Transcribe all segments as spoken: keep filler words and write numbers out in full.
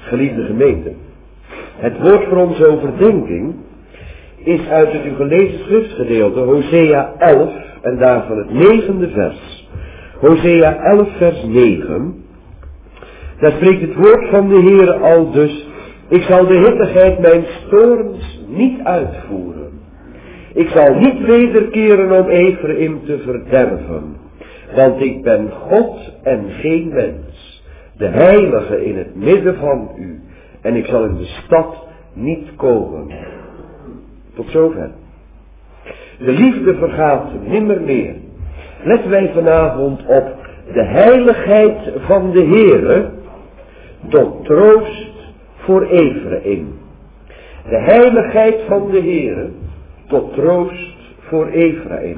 Geliefde gemeente, het woord voor onze overdenking is uit het u gelezen schriftgedeelte Hosea elf en daarvan het negende vers. Hosea elf vers negen. Daar spreekt het woord van de Heere al dus: ik zal de hittigheid mijn toorns niet uitvoeren. Ik zal niet wederkeren om Ephraim te verderven. Want ik ben God en geen mens, de heilige in het midden van u. En ik zal in de stad niet komen. Tot zover. De liefde vergaat nimmer meer. Letten wij vanavond op de heiligheid van de Heere tot troost voor Ephraim. De heiligheid van de Heere tot troost voor Ephraim.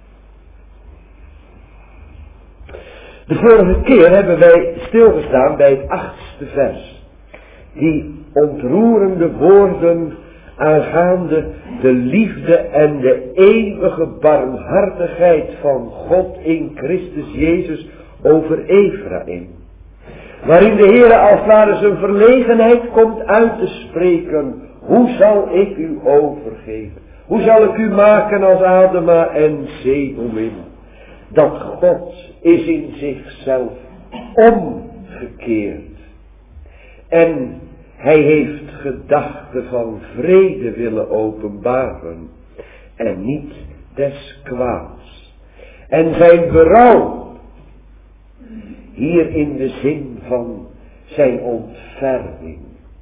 De vorige keer hebben wij stilgestaan bij het achtste vers. Die ontroerende woorden aangaande de liefde en de eeuwige barmhartigheid van God in Christus Jezus over Ephraim. Waarin de Heere als het ware zijn verlegenheid komt uit te spreken. Hoe zal ik u overgeven? Hoe zal ik u maken als Adema en Zeboim? Dat God is in zichzelf omgekeerd. En hij heeft gedachten van vrede willen openbaren. En niet des kwaads. En zijn berouw. Hier in de zin van zijn ontferming.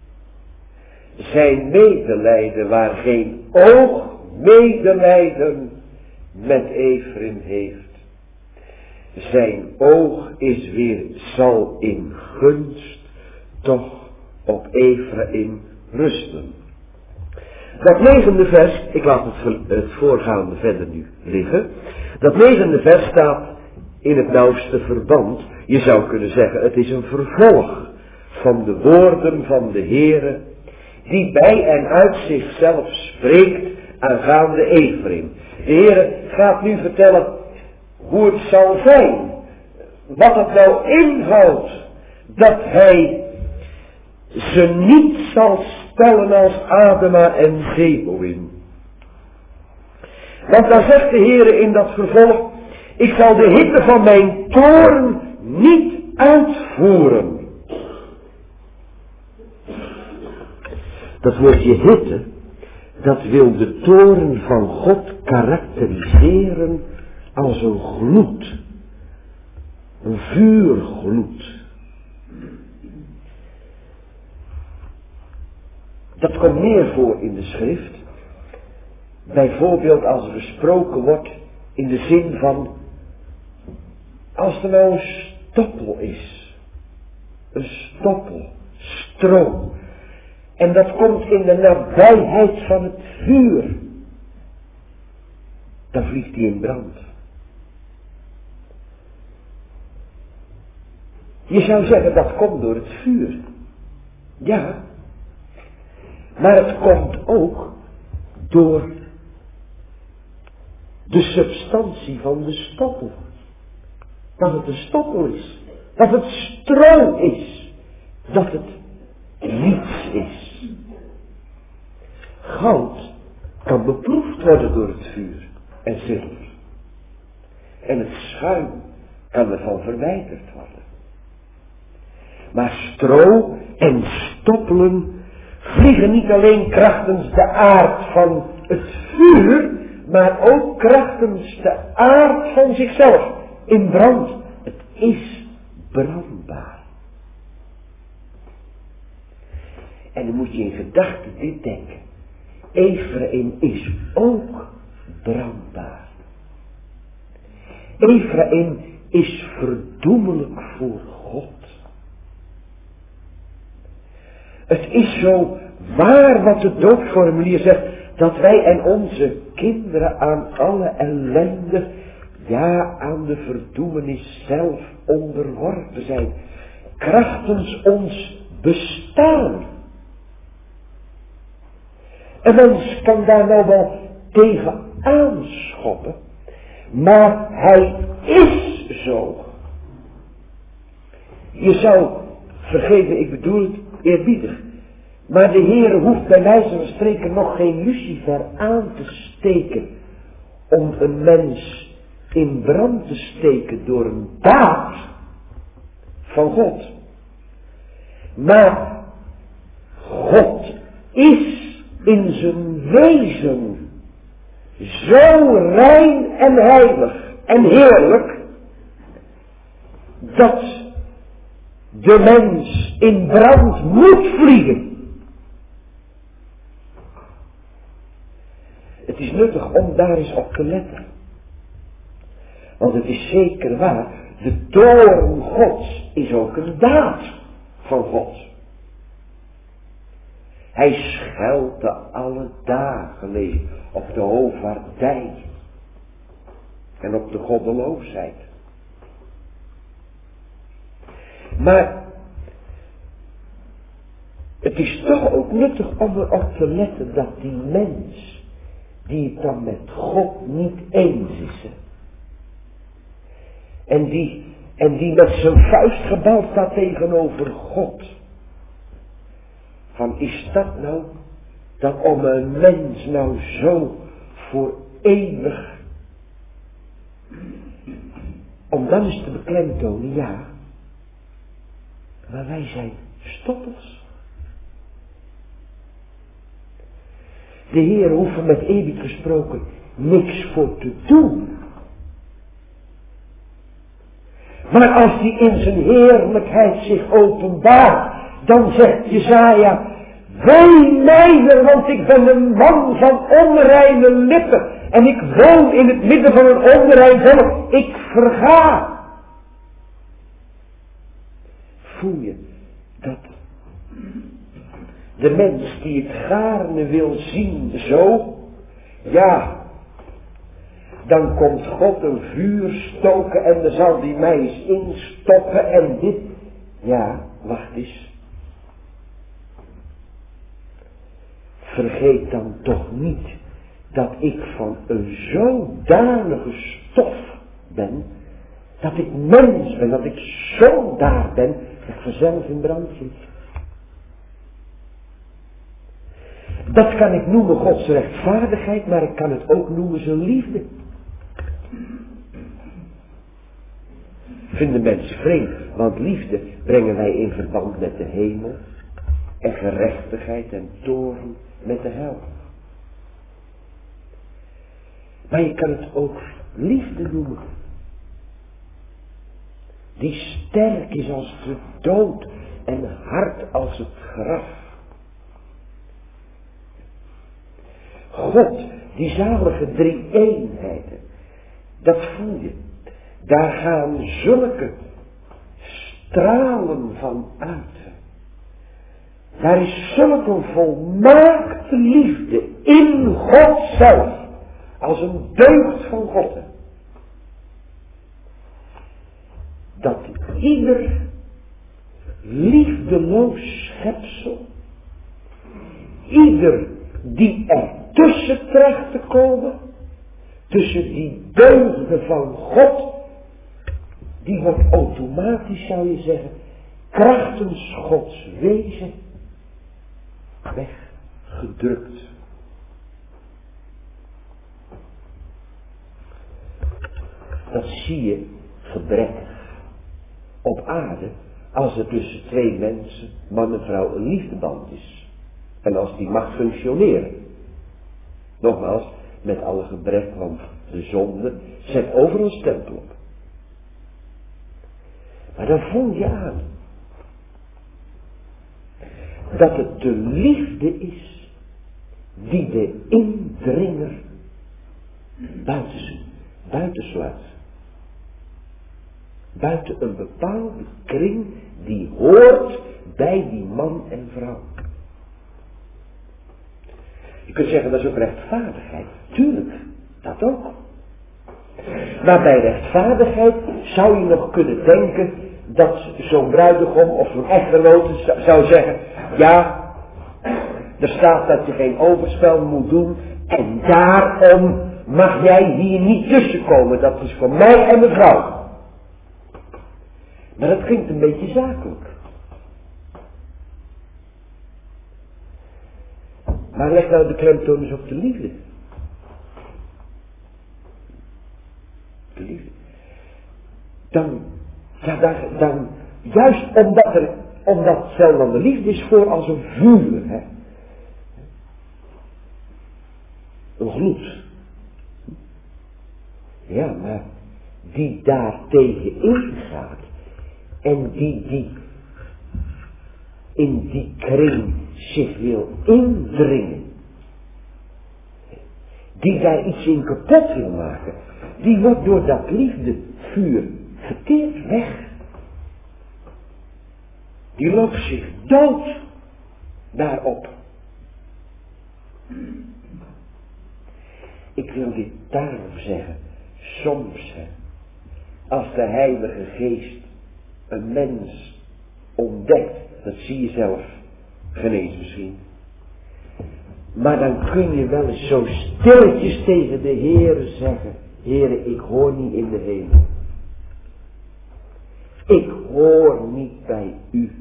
Zijn medelijden waar geen oog medelijden met Ephraim heeft. Zijn oog is weer, zal in gunst toch op Ephraim rusten. Dat negende vers, ik laat het, het voorgaande verder nu liggen. Dat negende vers staat in het nauwste verband. Je zou kunnen zeggen, het is een vervolg van de woorden van de Heere, die bij en uit zichzelf spreekt aangaande Ephraim. De Heere gaat nu vertellen hoe het zal zijn, wat het nou inhoudt, dat hij ze niet zal stellen als Adema en Zeboim. Want dan zegt de Heere in dat vervolg: ik zal de hitte van mijn toorn niet uitvoeren. Dat woordje hitte, dat wil de toorn van God karakteriseren als een gloed. Een vuurgloed. Dat komt meer voor in de schrift. Bijvoorbeeld als er gesproken wordt in de zin van, als er nou een stoppel is. Een stoppel. Stro. En dat komt in de nabijheid van het vuur. Dan vliegt die in brand. Je zou zeggen dat komt door het vuur. Ja. Maar het komt ook door de substantie van de stoppel. Dat het een stoppel is. Dat het stro is. Dat het niets is. Goud kan beproefd worden door het vuur en zilver. En het schuim kan ervan verwijderd worden. Maar stro en stoppelen vliegen niet alleen krachtens de aard van het vuur, maar ook krachtens de aard van zichzelf in brand. Het is brandbaar. En dan moet je in gedachten dit denken. Ephraim is ook brandbaar. Ephraim is verdoemelijk voor God. Het is zo waar wat het doopformulier zegt, dat wij en onze kinderen aan alle ellende, ja aan de verdoemenis zelf onderworpen zijn. Krachtens ons bestaan. Een mens kan daar nou wel tegen aanschoppen, maar hij is zo. Je zou, vergeven, ik bedoel het, eerbiedig. Maar de Heer hoeft bij wijze van spreken nog geen lucifer aan te steken om een mens in brand te steken door een daad van God. Maar God is in zijn wezen zo rein en heilig en heerlijk dat de mens in brand moet vliegen. Het is nuttig om daar eens op te letten. Want het is zeker waar, de toorn Gods is ook een daad van God. Hij schelte alle dagen mee op de hoogvaardij en op de goddeloosheid. Maar het is toch ook nuttig om erop te letten dat die mens, die het dan met God niet eens is, hè, en die, en die met zijn vuist gebald staat tegenover God. Van is dat nou, dat om een mens nou zo voor eeuwig, om dan eens te beklemtonen, ja, maar wij zijn stoppels. De Heer hoeft er met eeuwig gesproken niks voor te doen. Maar als die in zijn heerlijkheid zich openbaart, dan zegt Jesaja, wee mij, want ik ben een man van onreine lippen en ik woon in het midden van een onrein volk, ik verga. Voel je dat de mens die het gaarne wil zien zo, ja, dan komt God een vuur stoken en dan zal die mij eens instoppen en dit, ja, wacht eens. Vergeet dan toch niet dat ik van een zodanige stof ben, dat ik mens ben, dat ik zo daar ben, dat ik vanzelf in brand zit. Dat kan ik noemen Gods rechtvaardigheid, maar ik kan het ook noemen zijn liefde. Vinden mensen vreemd, want liefde brengen wij in verband met de hemel en gerechtigheid en toorn met de hel. Maar je kan het ook liefde noemen, die sterk is als de dood en hard als het graf. God, die zalige drie-eenheden, dat voel je. Daar gaan zulke stralen van uit. Daar is zulke volmaakte liefde in God zelf, als een deugd van God. Dat ieder liefdeloos schepsel, ieder die er tussen terecht te komen, tussen die deugden van God, die wordt automatisch, zou je zeggen, krachtens Gods wezen weggedrukt. Dat zie je gebrekkig op aarde als er tussen twee mensen, man en vrouw, een liefdeband is. En als die mag functioneren. Nogmaals, met alle gebrek, want de zonde zet overal stempel op. Maar dan voel je aan dat het de liefde is die de indringer buiten, buitensluit. Buiten een bepaalde kring die hoort bij die man en vrouw. Je kunt zeggen dat is ook rechtvaardigheid. Tuurlijk, dat ook. Maar bij rechtvaardigheid zou je nog kunnen denken dat zo'n bruidegom of zo'n echtgenote zou zeggen, ja, er staat dat je geen overspel moet doen en daarom mag jij hier niet tussenkomen. Dat is voor mij en mijn vrouw. Maar dat klinkt een beetje zakelijk. Maar leg nou de klemtoon eens op de liefde. De liefde. Dan, ja, dan, dan juist omdat er, omdat stel dan de liefde is voor als een vuur, hè. Een gloed. Ja, maar die daar tegen ingaat en die, die in die kring zich wil indringen, die daar iets in kapot wil maken, die wordt door dat liefdevuur verteerd weg. Die loopt zich dood daarop. Ik wil dit daarom zeggen, soms, hè, als de Heilige Geest een mens ontdekt, dat zie je zelf, genees misschien. Maar dan kun je wel eens zo stilletjes tegen de Heere zeggen, Heere, ik hoor niet in de hemel. Ik hoor niet bij u.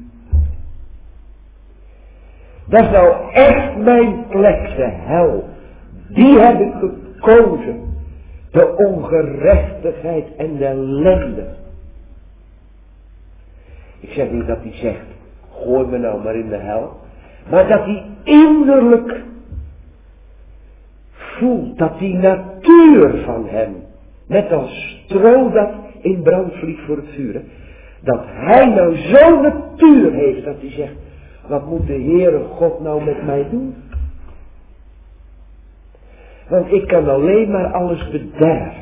Dat is nou echt mijn plek, de hel. Die heb ik gekozen. De ongerechtigheid en de ellende. Ik zeg niet dat hij zegt, gooi me nou maar in de hel. Maar dat hij innerlijk voelt dat die natuur van hem, net als stro dat in brand vliegt voor het vuur, hè, dat hij nou zo'n natuur heeft dat hij zegt, wat moet de Heere God nou met mij doen? Want ik kan alleen maar alles bederven.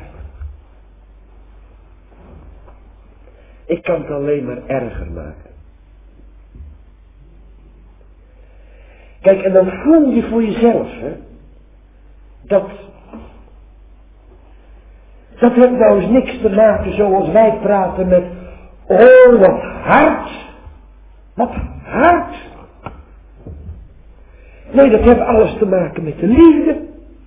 Ik kan het alleen maar erger maken. Kijk, en dan voel je voor jezelf, hè, dat, dat heeft nou eens niks te maken zoals wij praten met, oh wat hard, wat hard. Nee, dat heeft alles te maken met de liefde.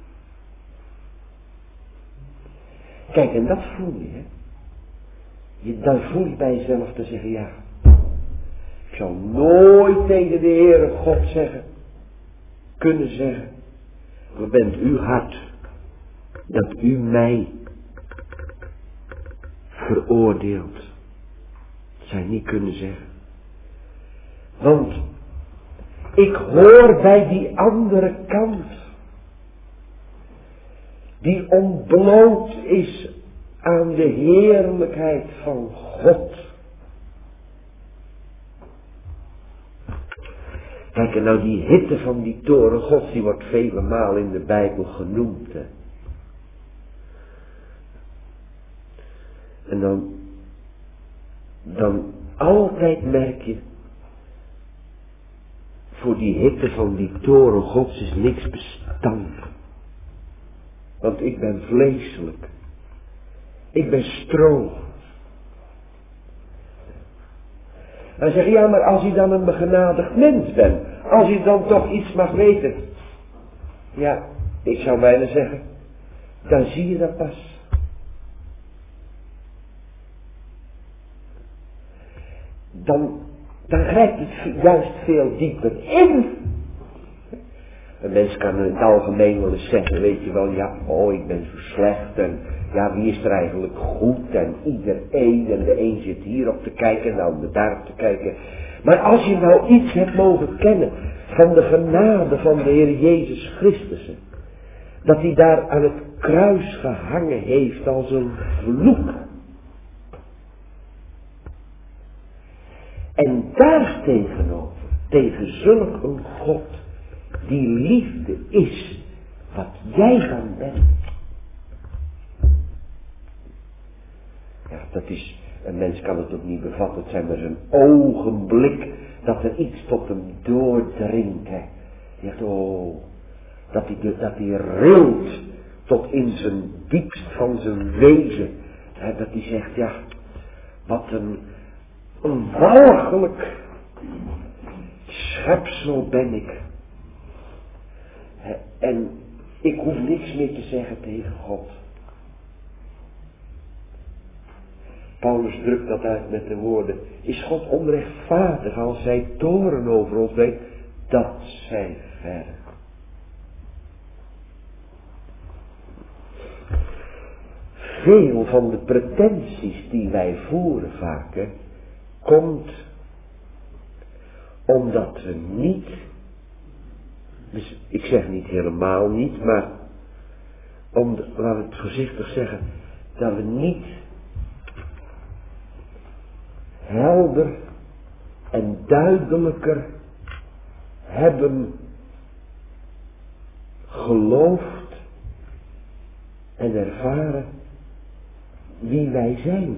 Kijk, en dat voel je, hè. Je, dan voel je bij jezelf te zeggen, ja, ik zou nooit tegen de Heere God zeggen, kunnen zeggen, wat bent u hard, dat u mij veroordeelt. Dat zou je niet kunnen zeggen. Want ik hoor bij die andere kant, die ontbloot is aan de heerlijkheid van God. Kijk, en nou die hitte van die toren Gods, die wordt vele malen in de Bijbel genoemd. Hè. En dan, dan altijd merk je, voor die hitte van die toren Gods is niks bestand. Want ik ben vleeselijk. Ik ben stro. Dan zeg je, ja, maar als je dan een begenadigd mens bent, als je dan toch iets mag weten. Ja, ik zou bijna zeggen, dan zie je dat pas. Dan, dan grijpt het juist veel dieper in. Een mens kan in het algemeen wel eens zeggen, weet je wel, ja, oh, ik ben zo slecht en ja, wie is er eigenlijk goed en iedereen en de een zit hier op te kijken en de ander daar op te kijken. Maar als je nou iets hebt mogen kennen van de genade van de Heer Jezus Christus, dat hij daar aan het kruis gehangen heeft als een vloek. En daar tegenover, tegen zulk een God, die liefde is wat jij dan bent. Ja, dat is, een mens kan het ook niet bevatten. Het zijn maar een ogenblik dat er iets tot hem doordringt. Hè. Je zegt, oh, dat hij, dat hij rilt tot in zijn diepst van zijn wezen. Hè, dat hij zegt, ja, wat een, een walgelijk schepsel ben ik. En ik hoef niks meer te zeggen tegen God. Paulus drukt dat uit met de woorden, is God onrechtvaardig als zij toren over ons brengt? Dat zij ver. veel van de pretenties die wij voeren vaak, hè, komt omdat we niet, dus ik zeg niet helemaal niet, maar om, de, laten we het voorzichtig zeggen, dat we niet helder en duidelijker hebben geloofd en ervaren wie wij zijn.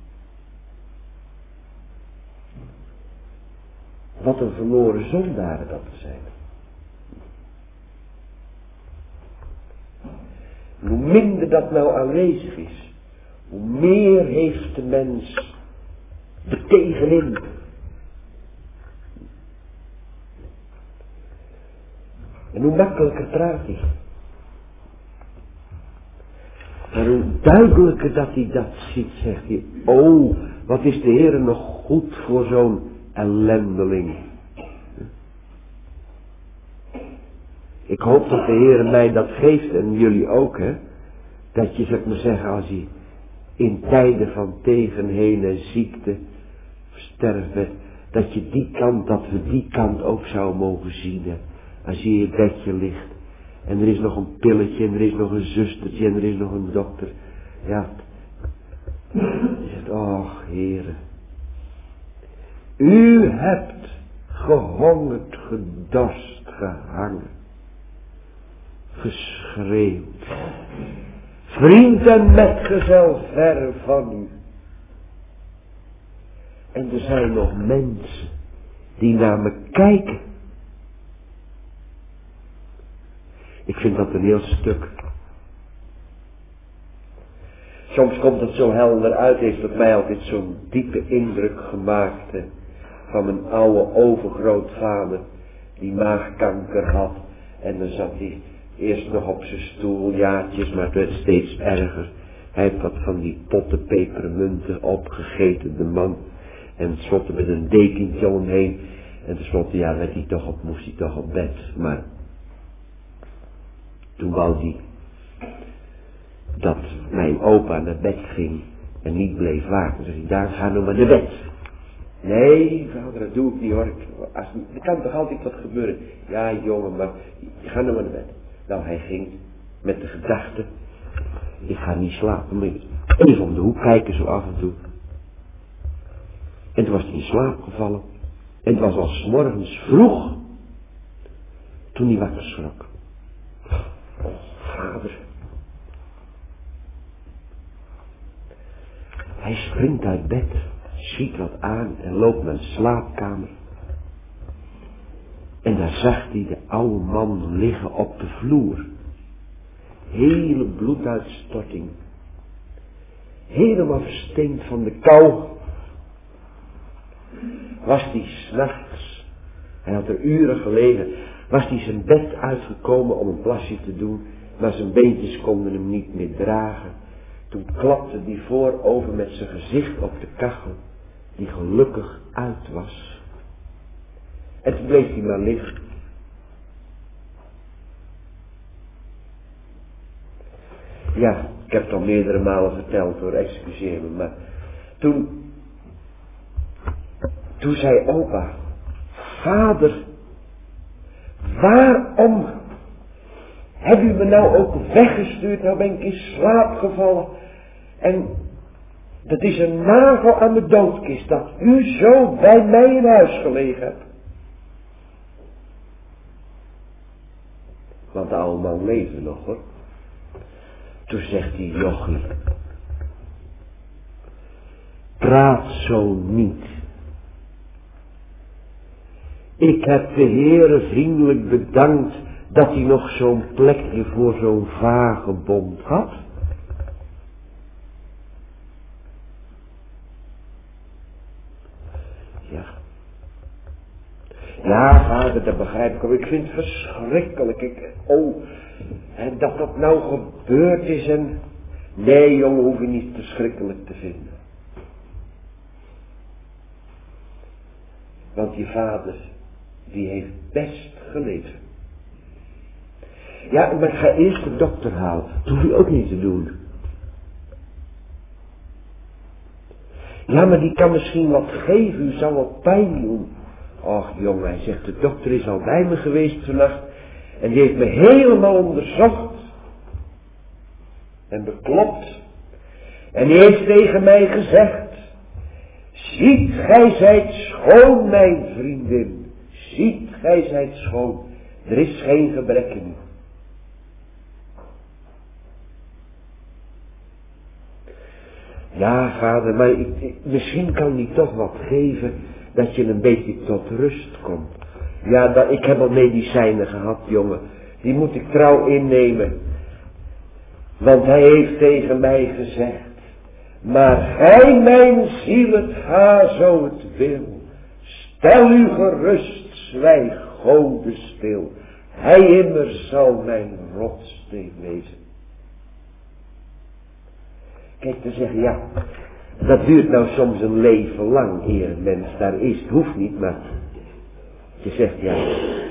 Wat een verloren zondaren dat we zijn. Hoe minder dat nou aanwezig is, hoe meer heeft de mens er tegenin. En hoe makkelijker praat hij. Maar hoe duidelijker dat hij dat ziet, zegt hij, oh, wat is de Heer nog goed voor zo'n ellendeling. Ik hoop dat de Heer mij dat geeft en jullie ook, hè. Dat je, zou ik maar zeggen, als je in tijden van tegenheen en ziekte, sterven, dat je die kant, dat we die kant ook zouden mogen zien, hè. Als je in je bedje ligt en er is nog een pilletje en er is nog een zustertje en er is nog een dokter. Ja, je zegt, och Heere, u hebt gehongerd, gedorst, gehangen, geschreeuwd, vriend en metgezel ver van u. En er zijn nog mensen die naar me kijken. Ik vind dat een heel stuk. Soms komt het zo helder uit, heeft het mij altijd zo'n diepe indruk gemaakt, hè, van mijn oude overgrootvader, die maagkanker had. En dan zat hij eerst nog op zijn stoel, jaartjes, maar het werd steeds erger. Hij heeft wat van die potten pepermunten opgegeten, de man. En tenslotte met een dekentje omheen. En tenslotte, ja, werd hij toch op, moest hij toch op bed. Maar toen wou hij dat mijn opa naar bed ging en niet bleef waken. Dus ik daar ga nou maar naar bed. Nee, vader, dat doe ik niet hoor. Als, er kan toch altijd wat gebeuren. Ja, jongen, maar ga nou maar naar bed. Nou, hij ging met de gedachte, ik ga niet slapen, maar even om de hoek kijken zo af en toe. En toen was hij in slaap gevallen. En het was al 's morgens vroeg toen hij wakker schrok. Vader. Hij springt uit bed, schiet wat aan en loopt naar de slaapkamer. En daar zag hij de oude man liggen op de vloer. Hele bloeduitstorting. Helemaal versteend van de kou. Was hij 's nachts, hij had er uren gelegen, was hij zijn bed uitgekomen om een plasje te doen, maar zijn beentjes konden hem niet meer dragen. Toen klapte hij voorover met zijn gezicht op de kachel, die gelukkig uit was. En toen bleef hij maar liggen. Ja, ik heb het al meerdere malen verteld hoor, excuseer me, maar toen, toen zei opa, vader, waarom heb u me nou ook weggestuurd? Nou ben ik in slaap gevallen. En dat is een nagel aan de doodkist dat u zo bij mij in huis gelegen hebt. Want de oude man leefde nog hoor. Toen zegt die jochie, praat zo niet. Ik heb de Heere vriendelijk bedankt dat hij nog zo'n plekje voor zo'n vagebond had. Ja. Ja, vader, dat begrijp ik ook. Ik vind het verschrikkelijk. Ik, oh, en dat dat nou gebeurd is en... Nee, jongen, hoef je niet verschrikkelijk te vinden. Want je vader, die heeft best geleefd. Ja, maar ik ga eerst de dokter halen. Dat hoef je ook niet te doen. Ja, maar die kan misschien wat geven, u zal wat pijn doen. Och jongen, hij zegt, de dokter is al bij me geweest vannacht en die heeft me helemaal onderzocht en beklopt. En die heeft tegen mij gezegd, ziet gij zijt schoon, mijn vriendin, ziet gij zijt schoon, er is geen gebrek in u. Ja, vader, maar ik, ik, misschien kan die toch wat geven, dat je een beetje tot rust komt. Ja, dat, ik heb al medicijnen gehad, jongen. Die moet ik trouw innemen. Want hij heeft tegen mij gezegd, maar gij, mijn ziel, het ga zo het wil. Stel u gerust, zwijg, Gode stil. Hij immer zal mijn rotssteen wezen. Kijk, te zeggen, ja, dat duurt nou soms een leven lang, eer een mens daar is. Het hoeft niet, maar je zegt, ja,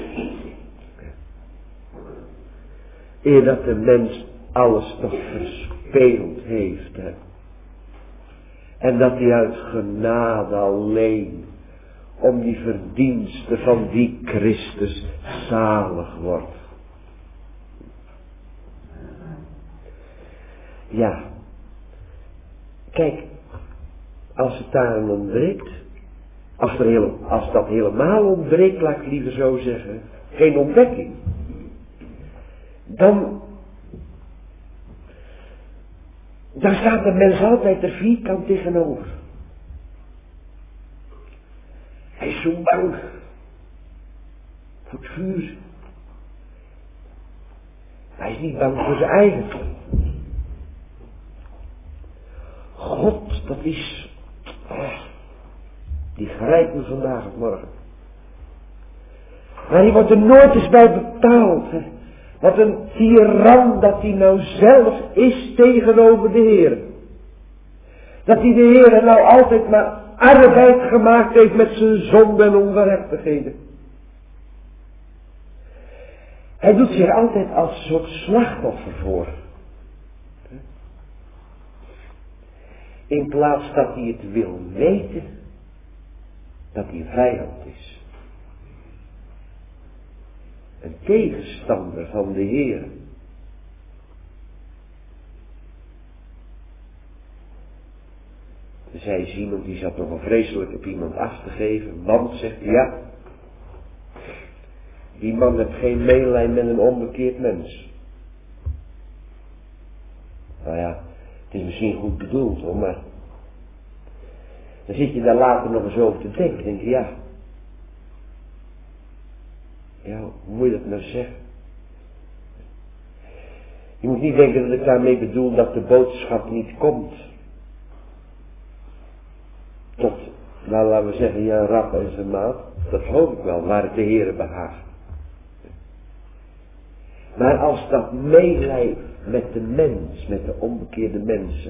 eer dat de mens alles toch verspeeld heeft, hè. En dat hij uit genade alleen, om die verdiensten van die Christus zalig wordt. Ja. Kijk, als het daar aan ontbreekt, als, er hele, als dat helemaal ontbreekt, laat ik liever zo zeggen, geen ontdekking, dan, dan staat de mens altijd er vierkant tegenover. Hij is zo bang voor het vuur. Hij is niet bang voor zijn eigen. God, dat is, oh, die grijpt me vandaag of morgen. Maar die wordt er nooit eens bij bepaald. Hè. Wat een tiran dat hij nou zelf is tegenover de Heer. Dat hij de Heer nou altijd maar arbeid gemaakt heeft met zijn zonde en ongerechtigheden. Hij doet zich altijd als een soort slachtoffer voor. In plaats dat hij het wil weten, dat hij vijand is. Een tegenstander van de Heer. Dus hij is iemand die zat nogal vreselijk op iemand af te geven. Een man zegt, ja, die man heeft geen medelijden met een onbekeerd mens. Nou ja, het is misschien goed bedoeld hoor, maar dan zit je daar later nog eens over te denken. Denk je, ja, ja, hoe moet je dat nou zeggen? Je moet niet denken dat ik daarmee bedoel dat de boodschap niet komt. Tot, nou laten we zeggen, ja, rap en zijn maat. Dat geloof ik wel, waar het de Heere behaagt. Maar als dat meelijden met de mens, met de onbekeerde mensen,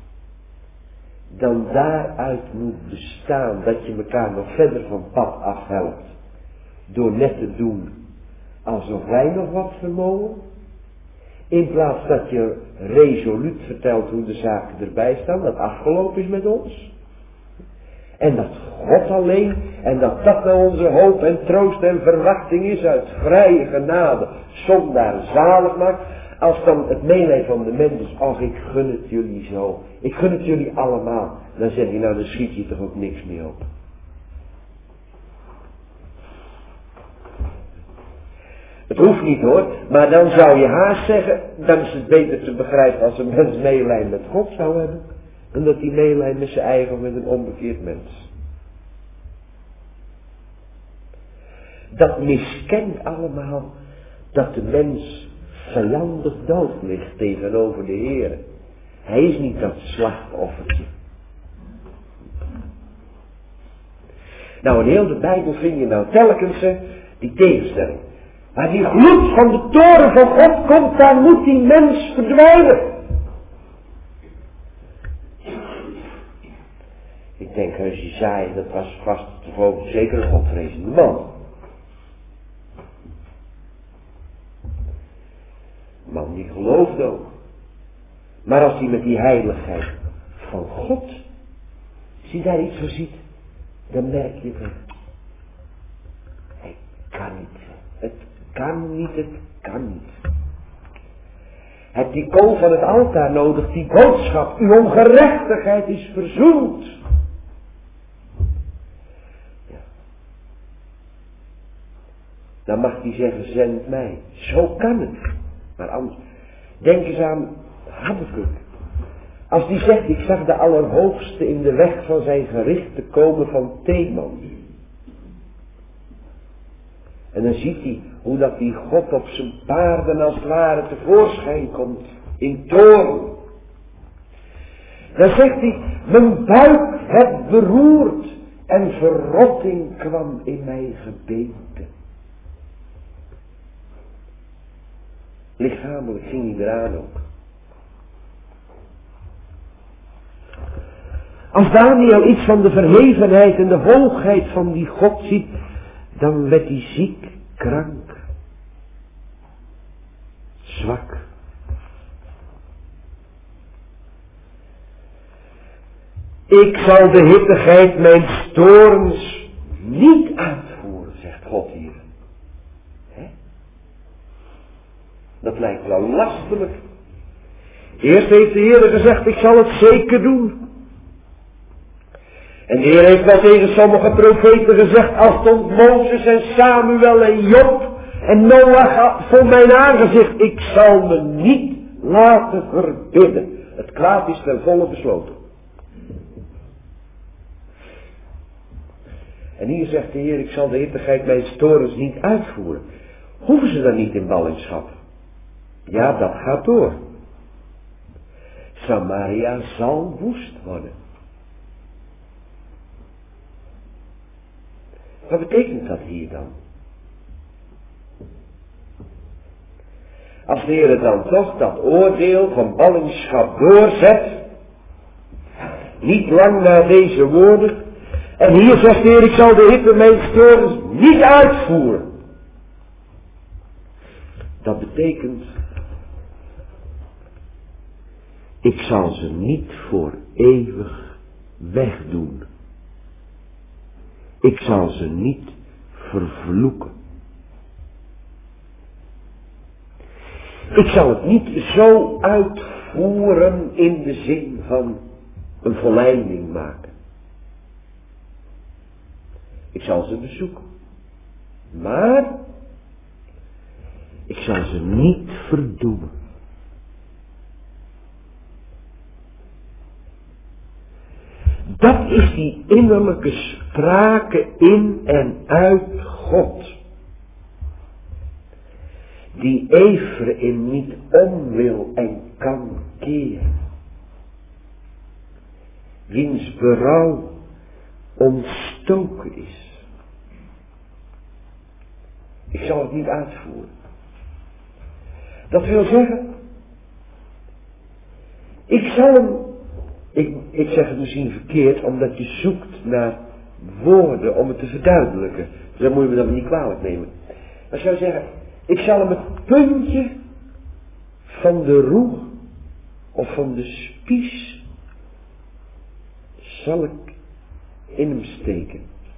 dan daaruit moet bestaan dat je elkaar nog verder van pad afhelpt, door net te doen alsof wij nog wat vermogen, in plaats dat je resoluut vertelt hoe de zaken erbij staan, dat afgelopen is met ons. En dat God alleen, en dat dat nou onze hoop en troost en verwachting is uit vrije genade, zondaar zalig maakt. Als dan het meelijden van de mens is, ach ik gun het jullie zo, ik gun het jullie allemaal. Dan zeg je, nou dan schiet je toch ook niks meer op. Het hoeft niet hoor, maar dan zou je haast zeggen, dan is het beter te begrijpen als een mens meelijden met God zou hebben, dan dat hij meelijden met zijn eigen of met een onbekeerd mens. Dat miskent allemaal dat de mens vijandig dood ligt tegenover de Heer. Hij is niet dat slachtoffertje. Nou, in heel de Bijbel vind je nou telkens uh, die tegenstelling. Waar die gloed van de toren van God komt, daar moet die mens verdwijnen. Ik denk, heus Jesaja, dat was vast toch zeker een godvrezende man. Man die geloofde ook. Maar als hij met die heiligheid van God je daar iets van ziet, dan merk je van, hij kan niet. Het kan niet, het kan niet. Heb die kool van het altaar nodig, die boodschap, uw ongerechtigheid is verzoend. Ja. Dan mag hij zeggen, zend mij. Zo kan het. Maar anders, denk eens aan Habakuk. Als die zegt, ik zag de Allerhoogste in de weg van zijn gericht te komen van Teman. En dan ziet hij hoe dat die God op zijn paarden als het ware tevoorschijn komt. In toorn. Dan zegt hij, mijn buik werd beroerd en verrotting kwam in mijn gebeente. Lichamelijk ging hij eraan ook. Als Daniel iets van de verhevenheid en de hoogheid van die God ziet, dan werd hij ziek, krank, zwak. Ik zal de hittigheid mijn toorns niet uitvoeren, zegt God hier. He? Dat lijkt wel lastelijk. Eerst heeft de Heer gezegd, ik zal het zeker doen. En de Heer heeft wel tegen sommige profeten gezegd, als stond Mozes en Samuel en Job en Noach voor mijn aangezicht, ik zal me niet laten verbidden. Het kwaad is ten volle besloten. En hier zegt de Heer, ik zal de hittigheid mijn torens niet uitvoeren. Hoeven ze dan niet in ballingschap? Ja, dat gaat door. Samaria zal woest worden. Wat betekent dat hier dan? Als de Heer dan toch dat oordeel van ballingschap doorzet, niet lang na deze woorden, en hier zegt de Heer, ik zal de hitte mijn torens niet uitvoeren. Dat betekent, ik zal ze niet voor eeuwig wegdoen. Ik zal ze niet vervloeken. Ik zal het niet zo uitvoeren in de zin van een volleinding maken. Ik zal ze bezoeken. Maar ik zal ze niet verdoemen. Dat is die innerlijke sprake in en uit God. Die Efraïm niet om wil en kan keren. Wiens berouw ontstoken is. Ik zal het niet uitvoeren. Dat wil zeggen, ik zal hem, ik, ik zeg het misschien verkeerd, omdat je zoekt naar woorden om het te verduidelijken. Dus dan moet je me dat niet kwalijk nemen. Maar ik zou zeggen, ik zal hem het puntje van de roe of van de spies zal ik in hem steken.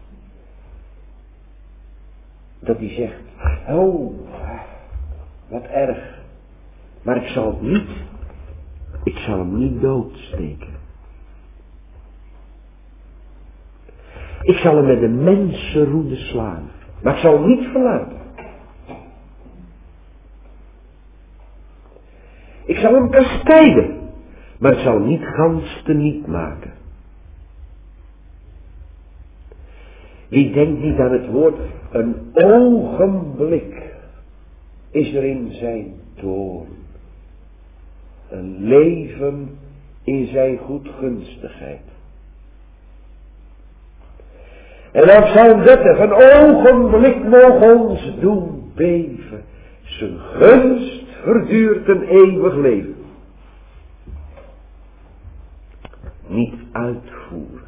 Dat hij zegt, oh, wat erg. Maar ik zal het niet, ik zal hem niet doodsteken. Ik zal hem met de mensenroede slaan. Maar ik zal hem niet verlaten. Ik zal hem kastijden. Maar ik zal hem niet gans teniet maken. Wie denkt niet aan het woord, een ogenblik is er in zijn toorn. Een leven in zijn goedgunstigheid. En dan Psalm dertig, een ogenblik mogen ons doen beven. Zijn gunst verduurt een eeuwig leven. Niet uitvoeren.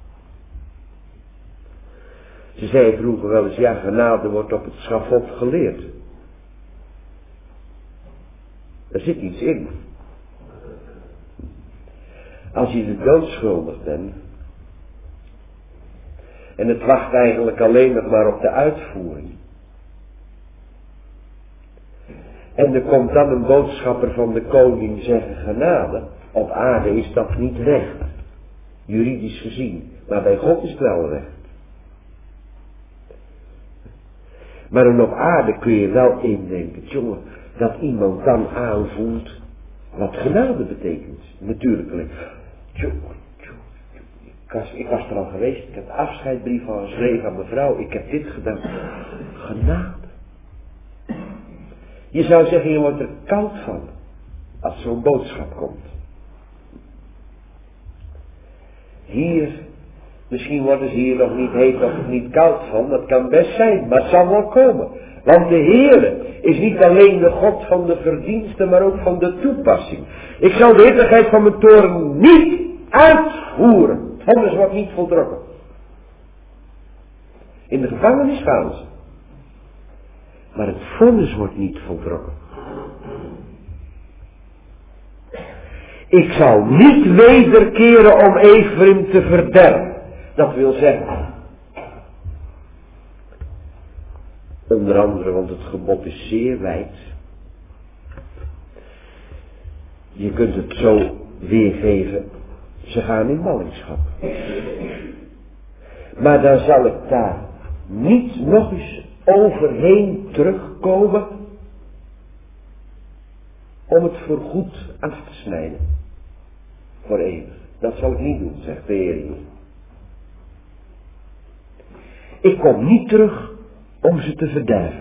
Ze zei vroeger wel eens, ja, genade wordt op het schafot geleerd. Daar zit iets in. Als je de dood schuldig bent, En het wacht eigenlijk alleen nog maar op de uitvoering. En er komt dan een boodschapper van de koning zeggen, genade, op aarde is dat niet recht. Juridisch gezien. Maar bij God is het wel recht. Maar dan op aarde kun je wel indenken, jongen, dat iemand dan aanvoelt wat genade betekent. Natuurlijk. Jongen, ik was, ik was er al geweest, ik heb een afscheidsbrief al geschreven aan mijn vrouw, ik heb dit gedaan. Genade. Je zou zeggen, je wordt er koud van, als zo'n boodschap komt. Hier, misschien worden ze hier nog niet heet of niet koud van, dat kan best zijn, maar het zal wel komen. Want de Heere is niet alleen de God van de verdiensten, maar ook van de toepassing. Ik zal de hittigheid van mijn toorn niet uitvoeren. Het vonnis wordt niet voltrokken. In de gevangenis gaan ze. Maar het vonnis wordt niet voltrokken. Ik zal niet wederkeren om Ephraim te verderven. Dat wil zeggen. Onder andere, want het gebod is zeer wijd. Je kunt het zo weergeven. Ze gaan in ballingschap. Maar dan zal ik daar niet nog eens overheen terugkomen om het voorgoed af te snijden. Voor eeuwig. Dat zal ik niet doen, zegt de Heer hier. Ik kom niet terug om ze te verderven.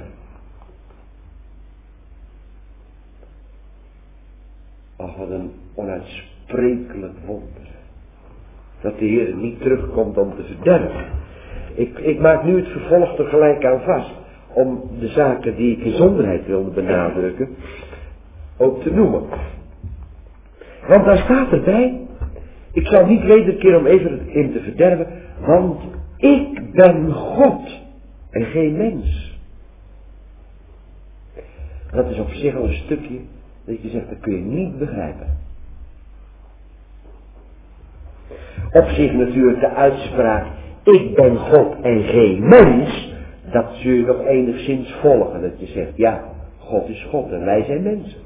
Ach, wat een onuitsprekelijk wonder. Dat de Heer niet terugkomt om te verderven. Ik, ik maak nu het vervolg tegelijk aan vast. Om de zaken die ik in zonderheid wilde benadrukken. Ook te noemen. Want daar staat erbij. Ik zal niet wederkeren om even in te verderven. Want ik ben God. En geen mens. Dat is op zich al een stukje. Dat je zegt, dat kun je niet begrijpen. Op zich natuurlijk de uitspraak. Ik ben God en geen mens. Dat zul je nog enigszins volgen. Dat je zegt, ja, God is God en wij zijn mensen.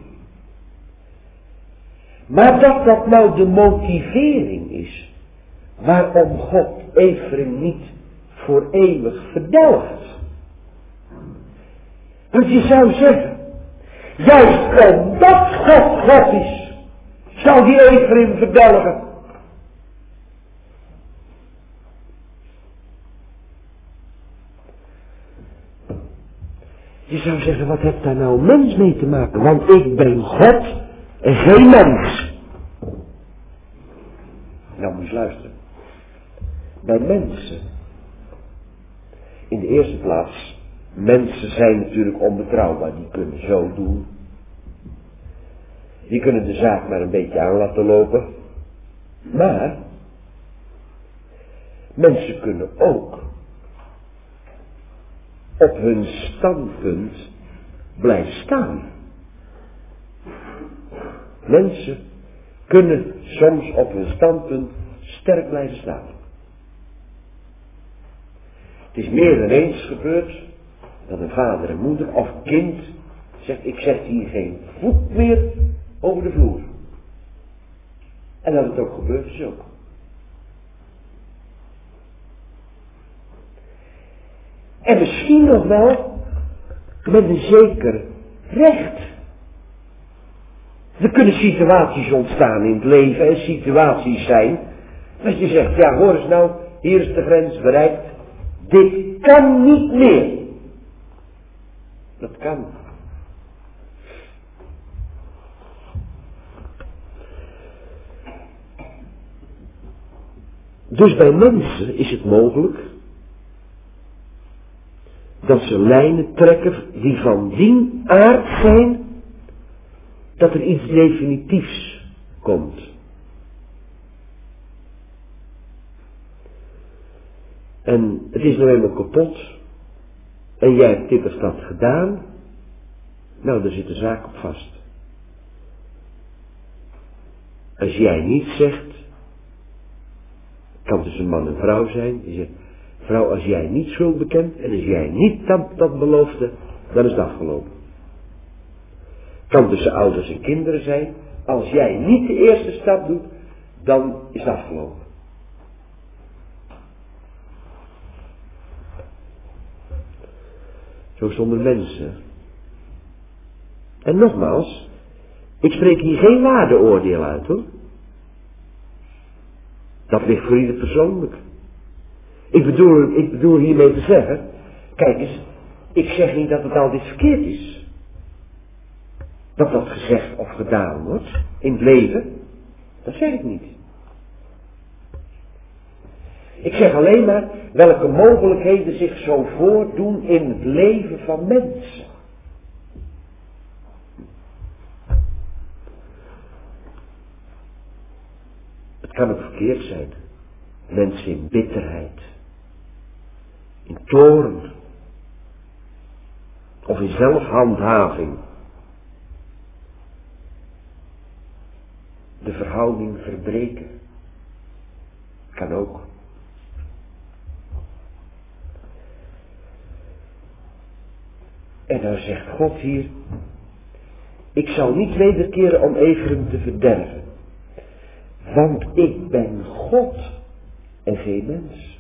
Maar dat dat nou de motivering is. Waarom God Ephraim niet voor eeuwig verdelgt. Want je zou zeggen. Juist omdat God God is. Zal die Ephraim verdelgen. Je zou zeggen, wat heeft daar nou mens mee te maken? Want ik ben God en geen mens. Nou moet je luisteren. Bij mensen. In de eerste plaats. Mensen zijn natuurlijk onbetrouwbaar. Die kunnen zo doen. Die kunnen de zaak maar een beetje aan laten lopen. Maar. Mensen kunnen ook. Op hun standpunt blijven staan. Mensen kunnen soms op hun standpunt sterk blijven staan. Het is meer dan eens gebeurd dat een vader en moeder of kind zegt, ik zet hier geen voet meer over de vloer. En dat het ook gebeurt is ook. En misschien nog wel met een zeker recht. Er kunnen situaties ontstaan in het leven en situaties zijn dat je zegt, ja hoor eens nou, hier is de grens bereikt. Dit kan niet meer. Dat kan. Dus bij mensen is het mogelijk dat ze lijnen trekken die van die aard zijn dat er iets definitiefs komt. En het is nou helemaal kapot. En jij hebt dit of dat gedaan. Nou, daar zit de zaak op vast. Als jij niet zegt, het kan tussen man en vrouw zijn, die zegt, Vrouw, als jij niet schuld bekent en als jij niet dat, dat beloofde, dan is het afgelopen. Kan tussen ouders en kinderen zijn. Als jij niet de eerste stap doet, dan is het afgelopen. Zo stonden mensen. En nogmaals, ik spreek hier geen waardeoordeel uit hoor. Dat ligt voor ieder persoonlijk. Ik bedoel, ik bedoel hiermee te zeggen, kijk eens, ik zeg niet dat het altijd verkeerd is. Dat dat gezegd of gedaan wordt in het leven, dat zeg ik niet. Ik zeg alleen maar welke mogelijkheden zich zo voordoen in het leven van mensen. Het kan ook verkeerd zijn. Mensen in bitterheid, in toorn, of in zelfhandhaving. De verhouding verbreken. Kan ook. En dan zegt God hier, ik zal niet wederkeren om Efraïm te verderven. Want ik ben God en geen mens.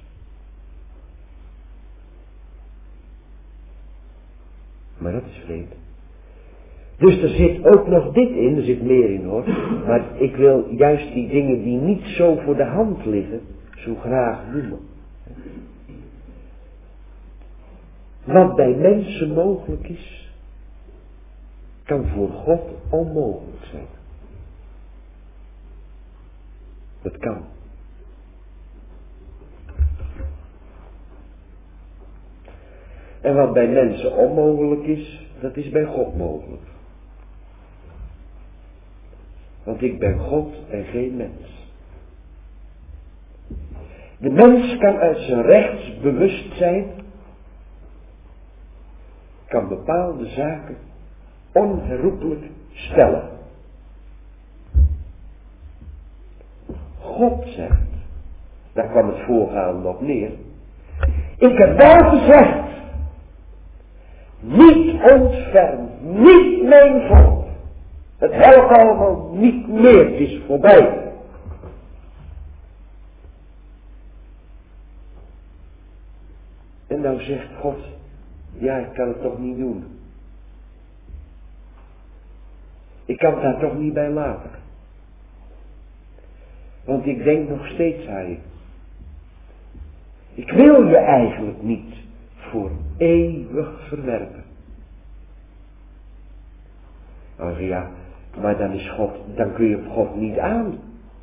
Maar dat is vreemd. Dus er zit ook nog dit in, er zit meer in hoor. Maar ik wil juist die dingen die niet zo voor de hand liggen, zo graag noemen. Wat bij mensen mogelijk is, kan voor God onmogelijk zijn. Dat kan. En wat bij mensen onmogelijk is, dat is bij God mogelijk. Want ik ben God en geen mens. De mens kan uit zijn rechtsbewustzijn, kan bepaalde zaken onherroepelijk stellen. God zegt, daar kwam het voorgaande op neer, ik heb wel gezegd, niet ontferm, niet mijn volk. Het helpt allemaal niet meer, het is voorbij. En nou zegt God, ja, ik kan het toch niet doen. Ik kan het daar toch niet bij laten. Want ik denk nog steeds aan je. Ik wil je eigenlijk niet voor eeuwig verwerpen. Oh ja, maar dan is God, dan kun je op God niet aan.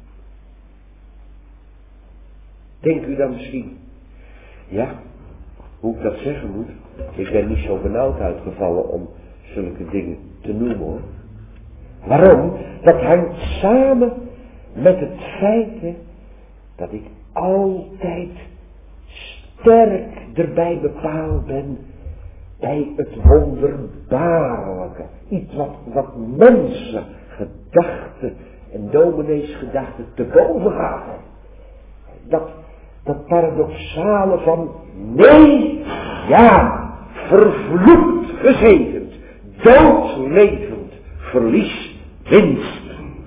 Denkt u dan misschien, ja, hoe ik dat zeggen moet, ik ben niet zo benauwd uitgevallen om zulke dingen te noemen hoor. Waarom? Dat hangt samen met het feit hè, dat ik altijd sterk erbij bepaald ben bij het wonderbaarlijke. Iets wat, wat mensen gedachten en dominees gedachten te boven gaat. Dat, dat paradoxale van nee, ja, vervloekt, gezegend, doodlevend, verlies, winst.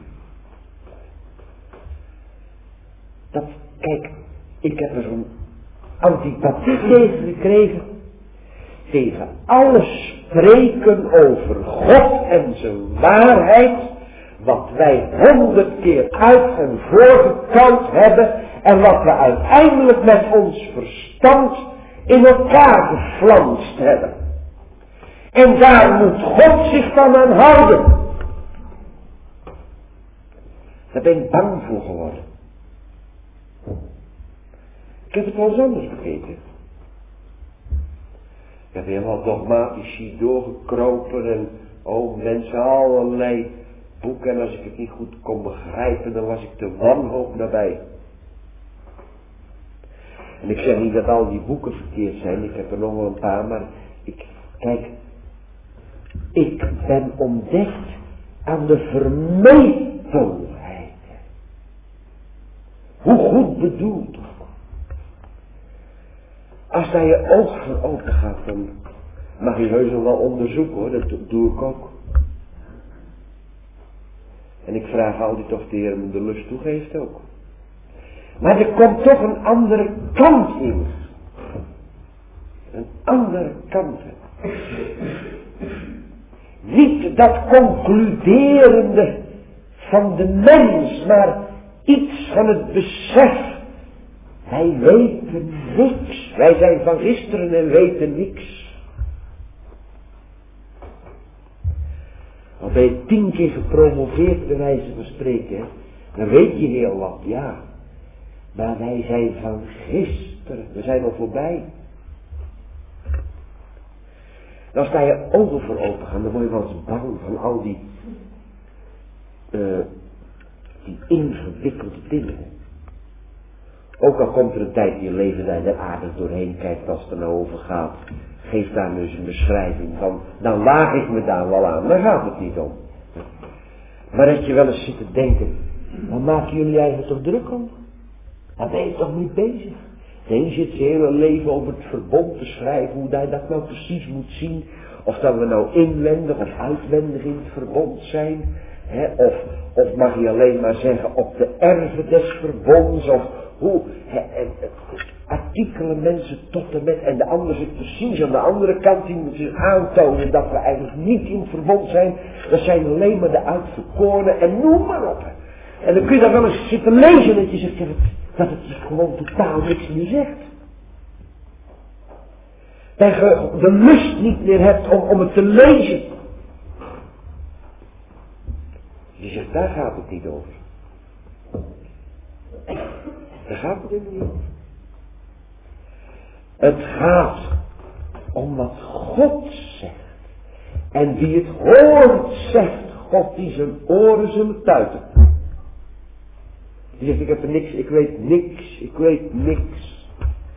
Dat, kijk, ik heb er zo'n antipathie tegen gekregen, tegen alles spreken over God en zijn waarheid, wat wij honderd keer uit en voorgekant hebben en wat we uiteindelijk met ons verstand in elkaar geflanst hebben. En daar moet God zich dan aan houden. Daar ben ik bang voor geworden. Ik heb het wel eens anders bekeken. Ik heb helemaal dogmatisch hier doorgekropen en oh mensen allerlei boeken en als ik het niet goed kon begrijpen dan was ik de wanhoop nabij. En ik zeg niet dat al die boeken verkeerd zijn, ik heb er nog wel een paar, maar ik, kijk, ik ben ontdekt aan de vermetelheid. Hoe goed bedoeld. Als daar je oog voor open gaat, dan mag je heus nog wel onderzoeken hoor, dat doe ik ook. En ik vraag altijd of de Heer me de lust toegeeft ook. Maar er komt toch een andere kant in. Een andere kant. Niet dat concluderende van de mens, maar iets van het besef. Wij weten niks. Wij zijn van gisteren en weten niks. Al ben je tien keer gepromoveerd bij wijze van spreken, dan weet je heel wat, ja. Maar wij zijn van gisteren, we zijn al voorbij. Dan sta je ogen voor open gaan, dan word je wel eens bang van al die, uh, die ingewikkelde dingen. Ook al komt er een tijd in je leven dat je er aardig doorheen kijkt als het er nou over gaat. Geef daar nu eens een beschrijving van. Dan waag ik me daar wel aan. Daar gaat het niet om. Maar dat je wel eens zit te denken. Waar maken jullie eigenlijk toch druk om? Daar ben je toch niet bezig? De een zit zijn hele leven over het verbond te schrijven. Hoe hij dat nou precies moet zien. Of dat we nou inwendig of uitwendig in het verbond zijn. He, of, of mag je alleen maar zeggen op de erven des verbonds. Of hoe. He, en, en, artikelen mensen tot en met. En de ander zit precies aan de andere kant. Die moet zich aantonen dat we eigenlijk niet in het verbond zijn. Dat zijn alleen maar de uitverkorenen. En noem maar op. En dan kun je daar wel eens zitten lezen. Dat je zegt dat het gewoon totaal niks meer zegt. Dat je de lust niet meer hebt om, om het te lezen. Je zegt, daar gaat het niet over. Daar gaat het helemaal niet over. Het gaat om wat God zegt. En wie het hoort, zegt God die zijn oren zullen tuiten. Die zegt, ik heb er niks, ik weet niks, ik weet niks.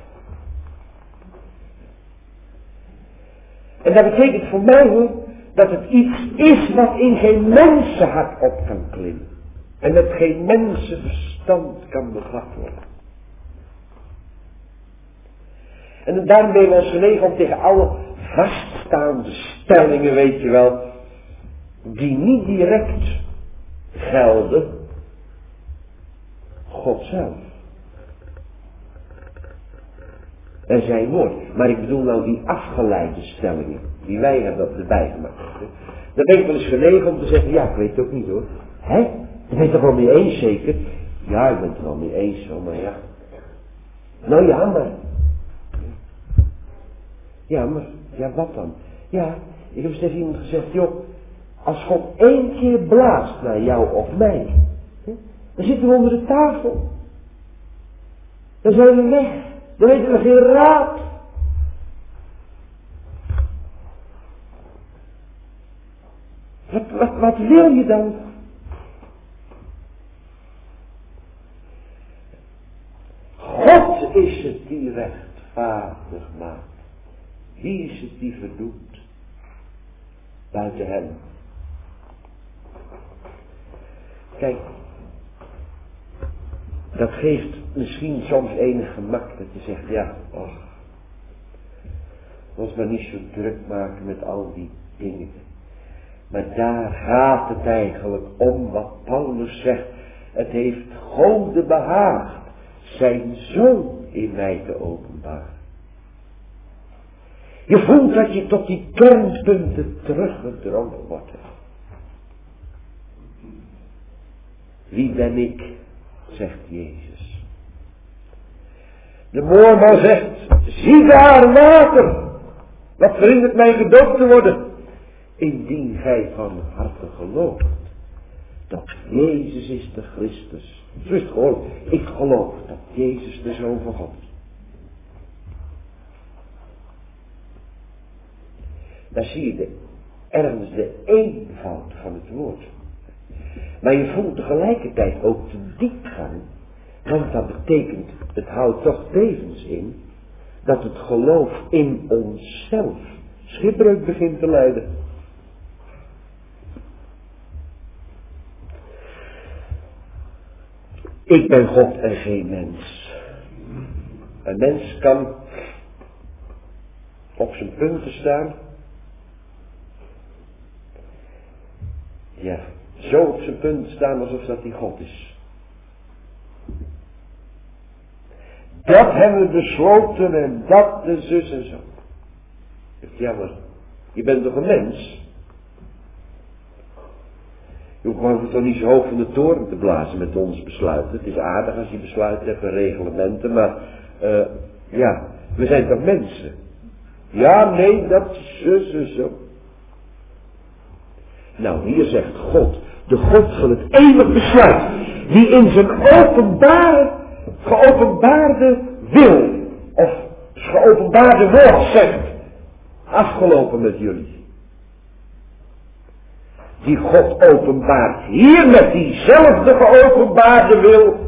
En dat betekent voor mij hoor, dat het iets is wat in geen mensenhart op kan klimmen. En dat geen mensenverstand kan bevat worden. En daarom ben je ons genegen om tegen alle vaststaande stellingen, weet je wel, die niet direct gelden, God zelf. En zijn woord. Maar ik bedoel nou die afgeleide stellingen, die wij hebben erbij gemaakt. Dan ben ik wel eens genegen om te zeggen, ja, ik weet het ook niet hoor. Hè? Je bent het er wel mee eens zeker? Ja, ik ben het er wel mee eens, hoor, maar ja. Nou ja, maar. Ja, maar, ja, wat dan? Ja, ik heb eens tegen iemand gezegd, joh, als God één keer blaast naar jou of mij, hè, dan zitten we onder de tafel. Dan zijn we weg. Dan weten we geen raad. Wat, wat, wat wil je dan? God is het die rechtvaardig maakt. Wie is het die verdoemt? Buiten hem. Kijk, dat geeft misschien soms enig gemak dat je zegt, ja, och, ons maar niet zo druk maken met al die dingen. Maar daar gaat het eigenlijk om wat Paulus zegt. Het heeft Gode behaagd zijn Zoon in mij te openbaren. Je voelt dat je tot die kernpunten teruggedrongen wordt. Wie ben ik, zegt Jezus. De moorman zegt, zie daar water. Wat verhindert mij gedoopt te worden? Indien gij van harte gelooft dat Jezus is de Christus. Zo is het gewoon. Ik geloof dat Jezus de Zoon van God is. Daar zie je de, ergens de eenvoud van het woord. Maar je voelt tegelijkertijd ook de diepgang. Want dat betekent, het houdt toch tevens in, dat het geloof in onszelf schipbreuk begint te lijden. Ik ben God en geen mens. Een mens kan op zijn punten staan. Ja, zo op zijn punten staan alsof dat die God is. Dat hebben we besloten en dat de zus en zo. Ja, maar je bent toch een mens? Je hoeft toch niet zo hoog van de toren te blazen met ons besluiten. Het is aardig als je besluiten hebt en reglementen, maar uh, ja, we zijn toch mensen? Ja, nee, dat is zus en zo. Nou, hier zegt God, de God van het eeuwig besluit, die in zijn openbare, geopenbaarde wil, of geopenbaarde woord zegt, afgelopen met jullie. Die God openbaart hier met diezelfde geopenbaarde wil.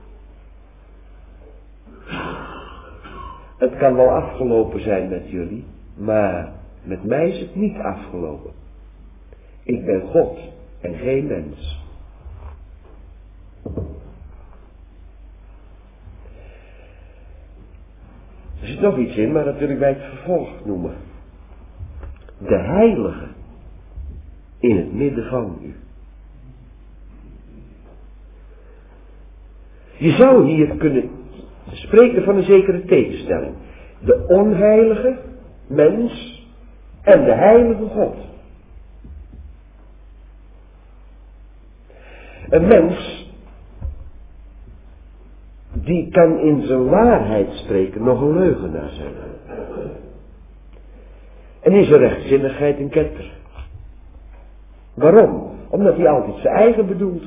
Het kan wel afgelopen zijn met jullie, maar met mij is het niet afgelopen. Ik ben God en geen mens. Er zit nog iets in, maar dat wil ik bij het vervolg noemen. De heilige in het midden van u. Je zou hier kunnen spreken van een zekere tegenstelling. De onheilige mens en de heilige God. Een mens die kan in zijn waarheid spreken nog een leugenaar zijn. En in zijn rechtzinnigheid een ketter. Waarom? Omdat hij altijd zijn eigen bedoelt.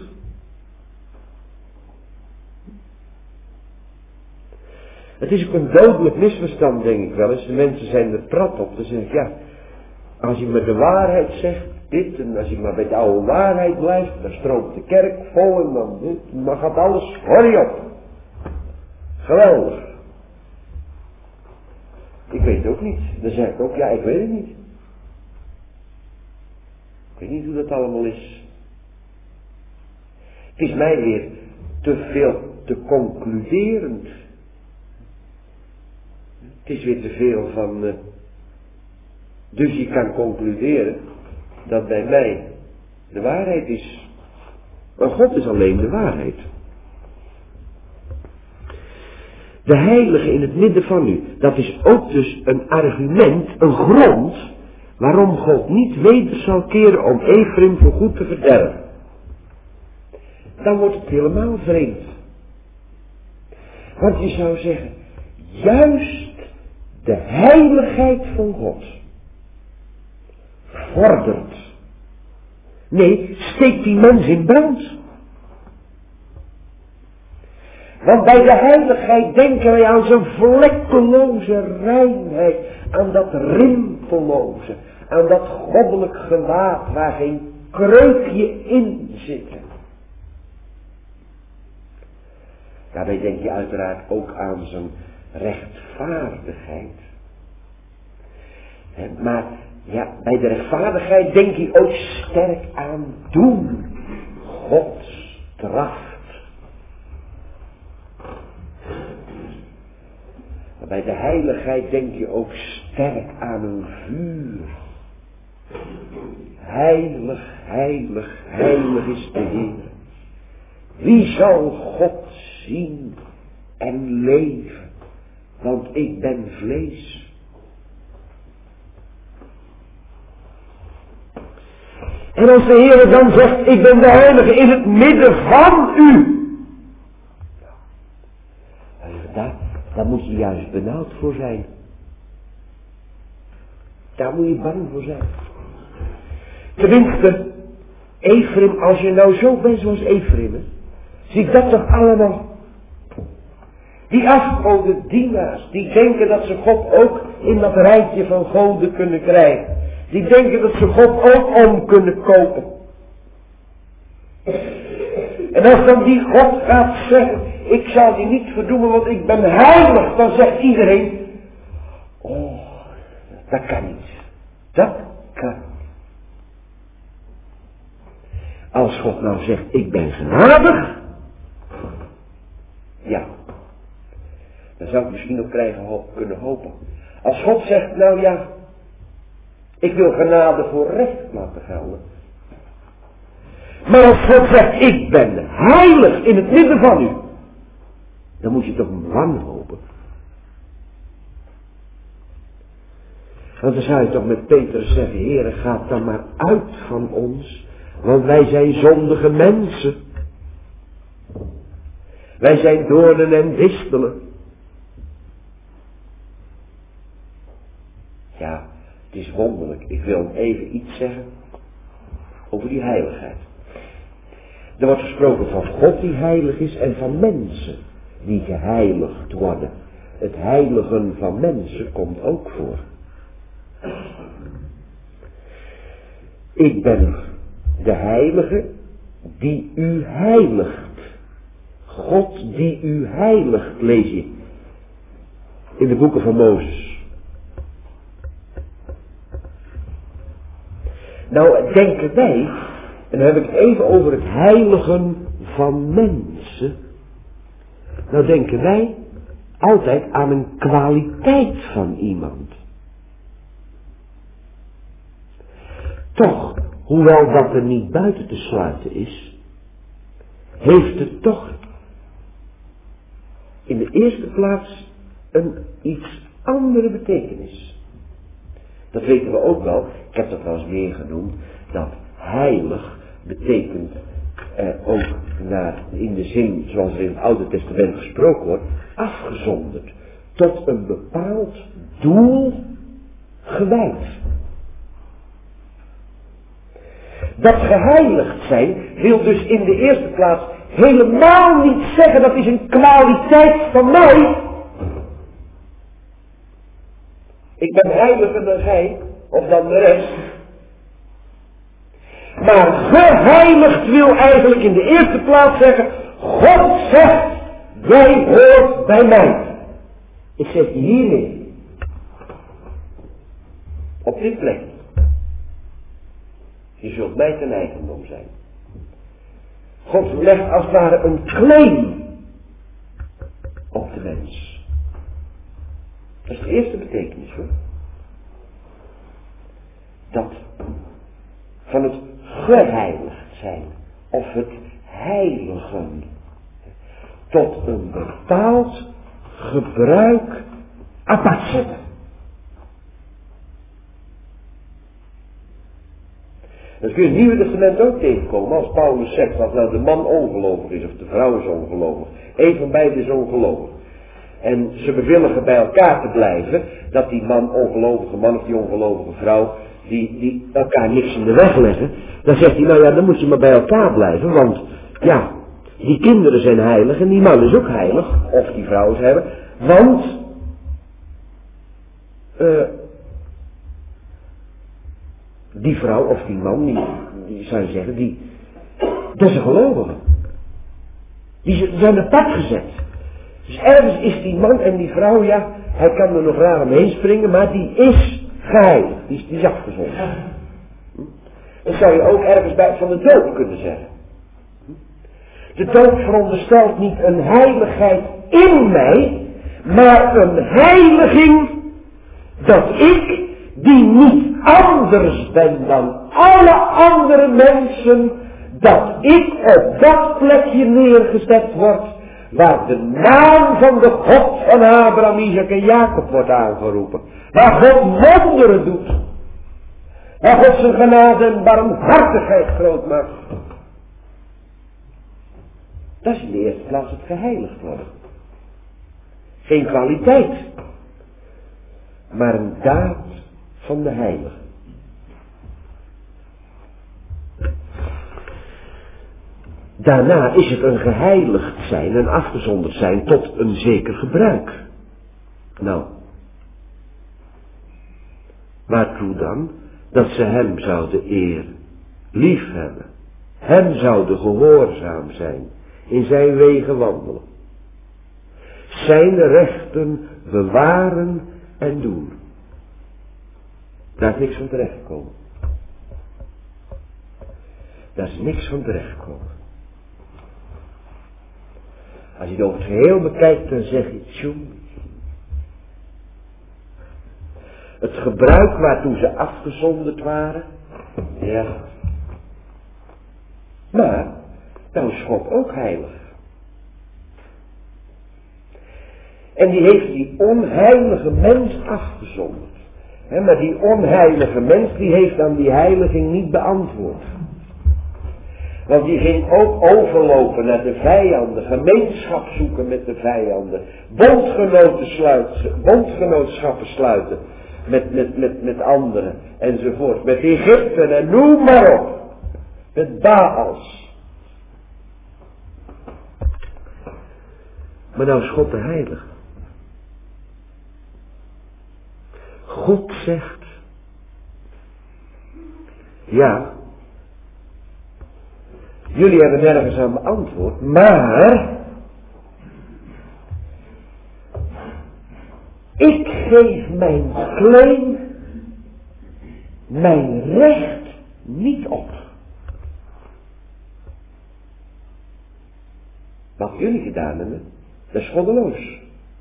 Het is ook een dodelijk misverstand, denk ik wel eens. De mensen zijn er prat op. Dan zeg ik, ja, als je met de waarheid zegt, dit, en als je maar bij de oude waarheid blijft, dan stroomt de kerk vol en dan dit, dan gaat alles, hoor je op. Geweldig. Ik weet het ook niet. Dan zeg ik ook, ja, ik weet het niet. Ik weet niet hoe dat allemaal is. Het is mij weer te veel te concluderend. Het is weer te veel van... Uh, dus je kan concluderen dat bij mij de waarheid is. Maar God is alleen de waarheid. De heilige in het midden van u. Dat is ook dus een argument, een grond... waarom God niet weder zal keren om Ephraim voor goed te verderven. Dan wordt het helemaal vreemd. Want je zou zeggen, juist de heiligheid van God vordert. Nee, steekt die mens in brand. Want bij de heiligheid denken wij aan zijn vlekkeloze reinheid, aan dat rimpelloze, aan dat goddelijk gewaad waar geen kreukje in zit. Daarbij denk je uiteraard ook aan zijn rechtvaardigheid. Maar ja, bij de rechtvaardigheid denk je ook sterk aan doen. Gods kracht. Maar bij de heiligheid denk je ook sterk aan een vuur. Heilig, heilig, heilig is de Heer. Wie zal God zien en leven? Want ik ben vlees. En als de Heer dan zegt, ik ben de heilige in het midden van u. Daar, daar moet je juist benauwd voor zijn. Daar moet je bang voor zijn. Tenminste, Ephraim, als je nou zo bent zoals Ephraim, zie ik dat toch allemaal. Die afgoden dienaars, die denken dat ze God ook in dat rijtje van goden kunnen krijgen. Die denken dat ze God ook om kunnen kopen. En als dan die God gaat zeggen, ik zal die niet verdoemen, want ik ben heilig, dan zegt iedereen, oh, dat kan niet. Dat kan niet. Als God nou zegt, ik ben genadig, ja, dan zou ik misschien nog krijgen, kunnen hopen. Als God zegt, nou ja, ik wil genade voor recht laten gelden. Maar als God zegt, ik ben heilig in het midden van u, dan moet je toch wanhopen. Want dan zou je toch met Petrus zeggen, Heere, gaat dan maar uit van ons, want wij zijn zondige mensen. Wij zijn doornen en distelen. Ja, het is wonderlijk. Ik wil even iets zeggen over die heiligheid. Er wordt gesproken van God die heilig is en van mensen die geheiligd worden. Het heiligen van mensen komt ook voor. Ik ben de heilige die u heiligt. God die u heiligt, lees je in de boeken van Mozes. Nou denken wij, en dan heb ik het even over het heiligen van mensen. Nou denken wij altijd aan een kwaliteit van iemand. Toch, hoewel dat er niet buiten te sluiten is, heeft het toch in de eerste plaats een iets andere betekenis. Dat weten we ook wel, ik heb dat wel eens meer genoemd, dat heilig betekent eh, ook naar, in de zin zoals er in het Oude Testament gesproken wordt, afgezonderd, tot een bepaald doel gewijd. Dat geheiligd zijn wil dus in de eerste plaats helemaal niet zeggen dat is een kwaliteit van mij. Ik ben heiliger dan gij, of dan de rest. Maar geheiligd wil eigenlijk in de eerste plaats zeggen, God zegt, jij hoort bij mij. Ik zeg je hiermee. Op dit plek. Je zult mij ten eigendom zijn. God legt als het ware een claim op de mens. Dat is de eerste betekenis hoor. Dat van het geheiligd zijn of het heiligen tot een bepaald gebruik apart zetten. Dat kun je in het Nieuwe Testament ook tegenkomen. Als Paulus zegt dat nou de man ongelovig is of de vrouw is ongelovig. Een van beiden is ongelovig. En ze bevilligen bij elkaar te blijven. Dat die man, ongelovige man of die ongelovige vrouw. Die, die elkaar niks in de weg leggen. Dan zegt hij nou ja dan moet je maar bij elkaar blijven. Want ja die kinderen zijn heilig en die man is ook heilig. Of die vrouw is heilig. Want uh, die vrouw of die man, die, die zou je zeggen, die, dat is een gelovige. Die zijn apart gezet. Dus ergens is die man en die vrouw, ja, hij kan er nog raar omheen springen, maar die is geheiligd, die is, die is afgezonderd. Dat zou je ook ergens bij van de doop kunnen zeggen. De doop veronderstelt niet een heiligheid in mij, maar een heiliging dat ik, die niet anders ben dan alle andere mensen, dat ik op dat plekje neergezet word, waar de naam van de God van Abraham, Isaac en Jacob wordt aangeroepen. Waar God wonderen doet. Waar God zijn genade en barmhartigheid groot maakt. Dat is in de eerste plaats het geheiligd worden. Geen kwaliteit, maar een daad van de heilige. Daarna is het een geheiligd zijn en afgezonderd zijn tot een zeker gebruik. Nou, waartoe dan? Dat ze hem zouden eer lief hebben. Hem zouden gehoorzaam zijn. In zijn wegen wandelen. Zijn rechten bewaren en doen. Daar is niks van terechtgekomen. Daar is niks van terechtgekomen. Als je het over het geheel bekijkt, dan zeg je, tjoem. Het gebruik waartoe ze afgezonderd waren. Ja. Maar, nou is God ook heilig. En die heeft die onheilige mens afgezonderd. He, maar die onheilige mens die heeft aan die heiliging niet beantwoord. Want die ging ook overlopen naar de vijanden, gemeenschap zoeken met de vijanden, bondgenoten sluiten, bondgenootschappen sluiten met, met, met, met anderen enzovoort, met Egypte en noem maar op, met Baals. Maar nou is God de heilige. God zegt, ja, jullie hebben nergens aan beantwoord, maar ik geef mijn claim, mijn recht niet op. Wat jullie gedaan hebben, dat is goddeloos.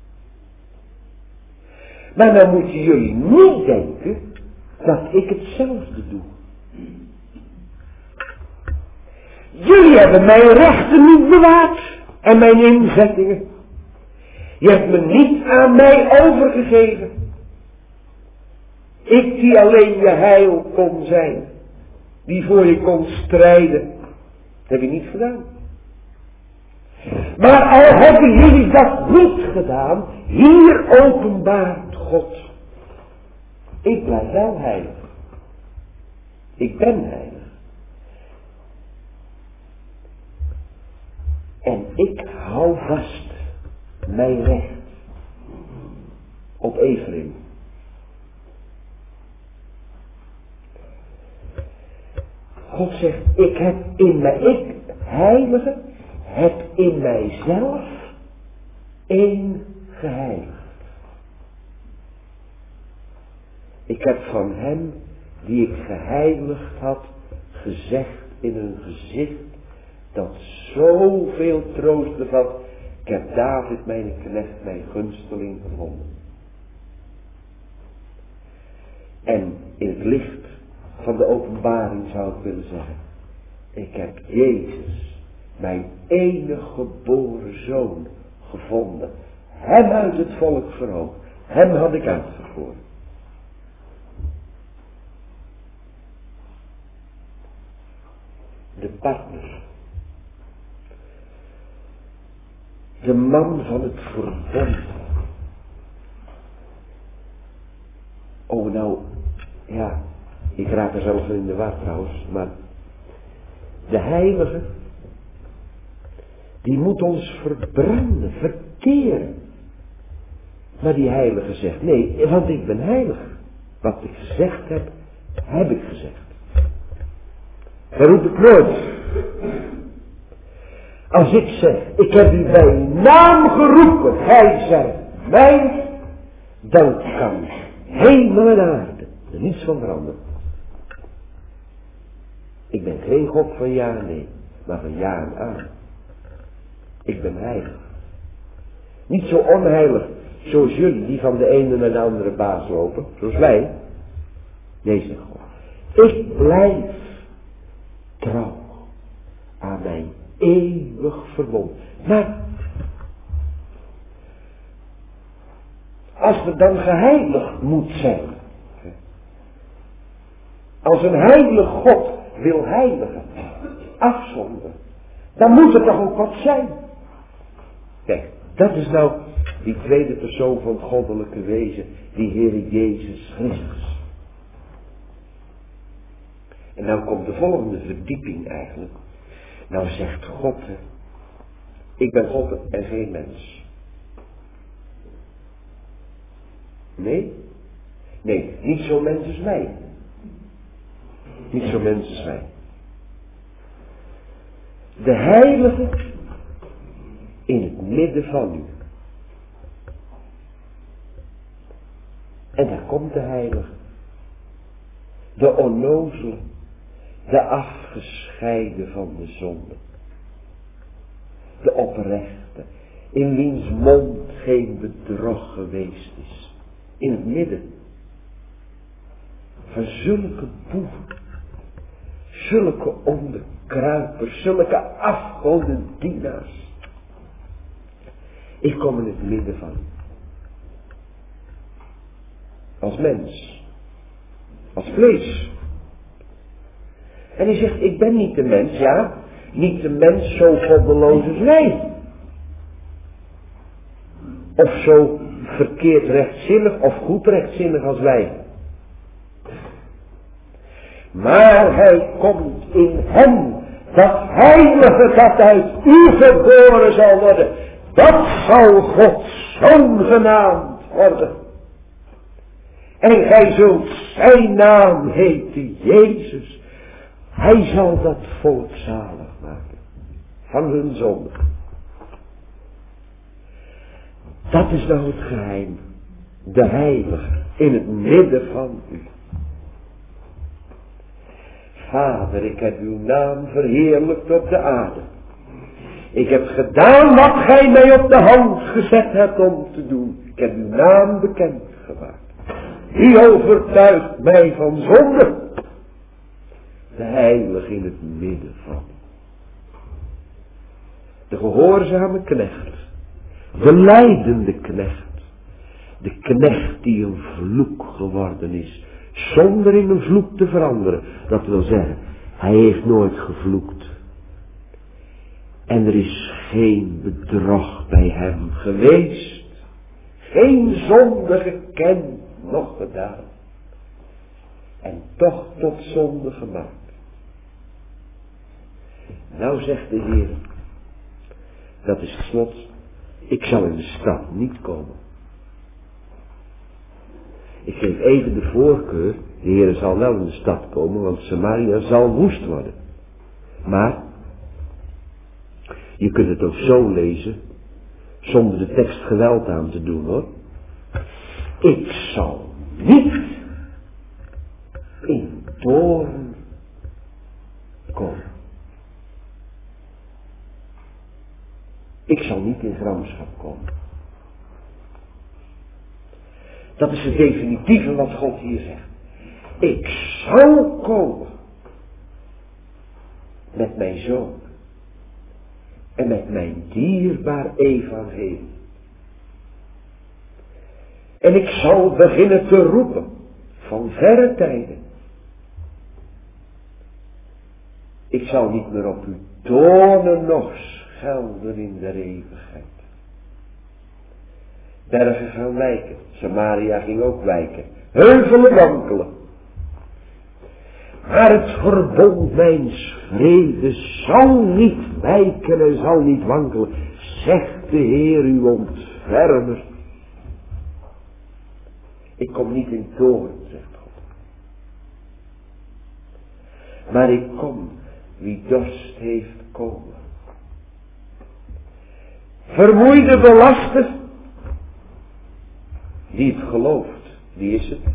Maar dan moeten jullie niet denken dat ik hetzelfde doe. Jullie hebben mijn rechten niet bewaard en mijn inzettingen. Je hebt me niet aan mij overgegeven. Ik die alleen je heil kon zijn, die voor je kon strijden, dat heb je niet gedaan. Maar al hebben jullie dat niet gedaan, hier openbaart God. Ik blijf wel heilig. Ik ben heilig. En ik hou vast mijn recht op Ephraim. God zegt, ik heb in mij, ik, heilige, heb in mijzelf één geheiligd. Ik heb van hem, die ik geheiligd had, gezegd in een gezicht dat zoveel troost bevat. Ik heb David, mijn knecht, mijn gunsteling gevonden. En in het licht van de openbaring zou ik willen zeggen, ik heb Jezus, mijn enige geboren zoon, gevonden. Hem uit het volk verhoogd. Hem had ik uitverkoren. De partner. De man van het verbond. Oh nou, ja, ik raak er zelf in de war trouwens, maar de heilige, die moet ons verbranden, verteren. Maar die heilige zegt, nee, want ik ben heilig. Wat ik gezegd heb, heb ik gezegd. Dat roep ik nooit. Als ik zeg, ik heb u bij naam geroepen, gij zijt mijn, dan kan hemel en aarde er niets van veranderen. Ik ben geen God van ja en nee, maar van ja en amen. Ik ben heilig. Niet zo onheilig zoals jullie die van de ene naar de andere baas lopen, zoals wij. Nee, zegt God. Ik blijf trouw aan mijn eeuwig verbond. Maar als het dan geheiligd moet zijn, als een heilig God wil heiligen, afzonderen, dan moet er toch ook wat zijn. Kijk, dat is nou die tweede persoon van het goddelijke wezen, die Heer Jezus Christus. En nou komt de volgende verdieping eigenlijk. Nou zegt God, ik ben God en geen mens. Nee? Nee, niet zo'n mens als wij. Niet zo'n mens als wij. De heilige in het midden van u. En daar komt de heilige. De onnozele. De afgescheiden van de zonde. De oprechte. In wiens mond geen bedrog geweest is. In het midden. van zulke boeven, zulke onderkruipers, zulke afgodendienaars. Ik kom in het midden van u. Als mens. Als vlees. En hij zegt, ik ben niet de mens, ja. Niet de mens zo goddeloos als wij. Of zo verkeerd rechtzinnig of goed rechtzinnig als wij. Maar hij komt in hem, dat heilige dat uit u geboren zal worden. Dat zal Gods Zoon genaamd worden. En gij zult zijn naam heten Jezus. Hij zal dat volk zalig maken. Van hun zonde. Dat is nou het geheim. De heilige in het midden van u. Vader, ik heb uw naam verheerlijkt op de aarde. Ik heb gedaan wat gij mij op de hand gezet hebt om te doen. Ik heb uw naam bekend gemaakt. U overtuigt mij van zonde. De heilige in het midden van. De gehoorzame knecht. De lijdende knecht. De knecht die een vloek geworden is. Zonder in een vloek te veranderen. Dat wil zeggen, hij heeft nooit gevloekt. En er is geen bedrog bij hem geweest. Geen zonde gekend, nog gedaan. En toch tot zonde gemaakt. Nou zegt de Heer, dat is het slot, ik zal in de stad niet komen. Ik geef even de voorkeur, de Heer zal wel in de stad komen, want Samaria zal woest worden. Maar, je kunt het ook zo lezen, zonder de tekst geweld aan te doen hoor. Ik zal niet in toorn komen. Ik zal niet in gramschap komen. Dat is het definitieve wat God hier zegt. Ik zal komen met mijn zoon en met mijn dierbaar evangelie. En ik zal beginnen te roepen van verre tijden. Ik zal niet meer op u toornen nog schelden in de eeuwigheid. Bergen gaan wijken. Samaria ging ook wijken. Heuvelen wankelen. Maar het verbond mijns vrede zal niet wijken en zal niet wankelen. Zegt de Heer uw ontfermer. Ik kom niet in toorn, zegt God. Maar ik kom wie dorst heeft komen. Vermoeide belasten. Die het gelooft, die is het.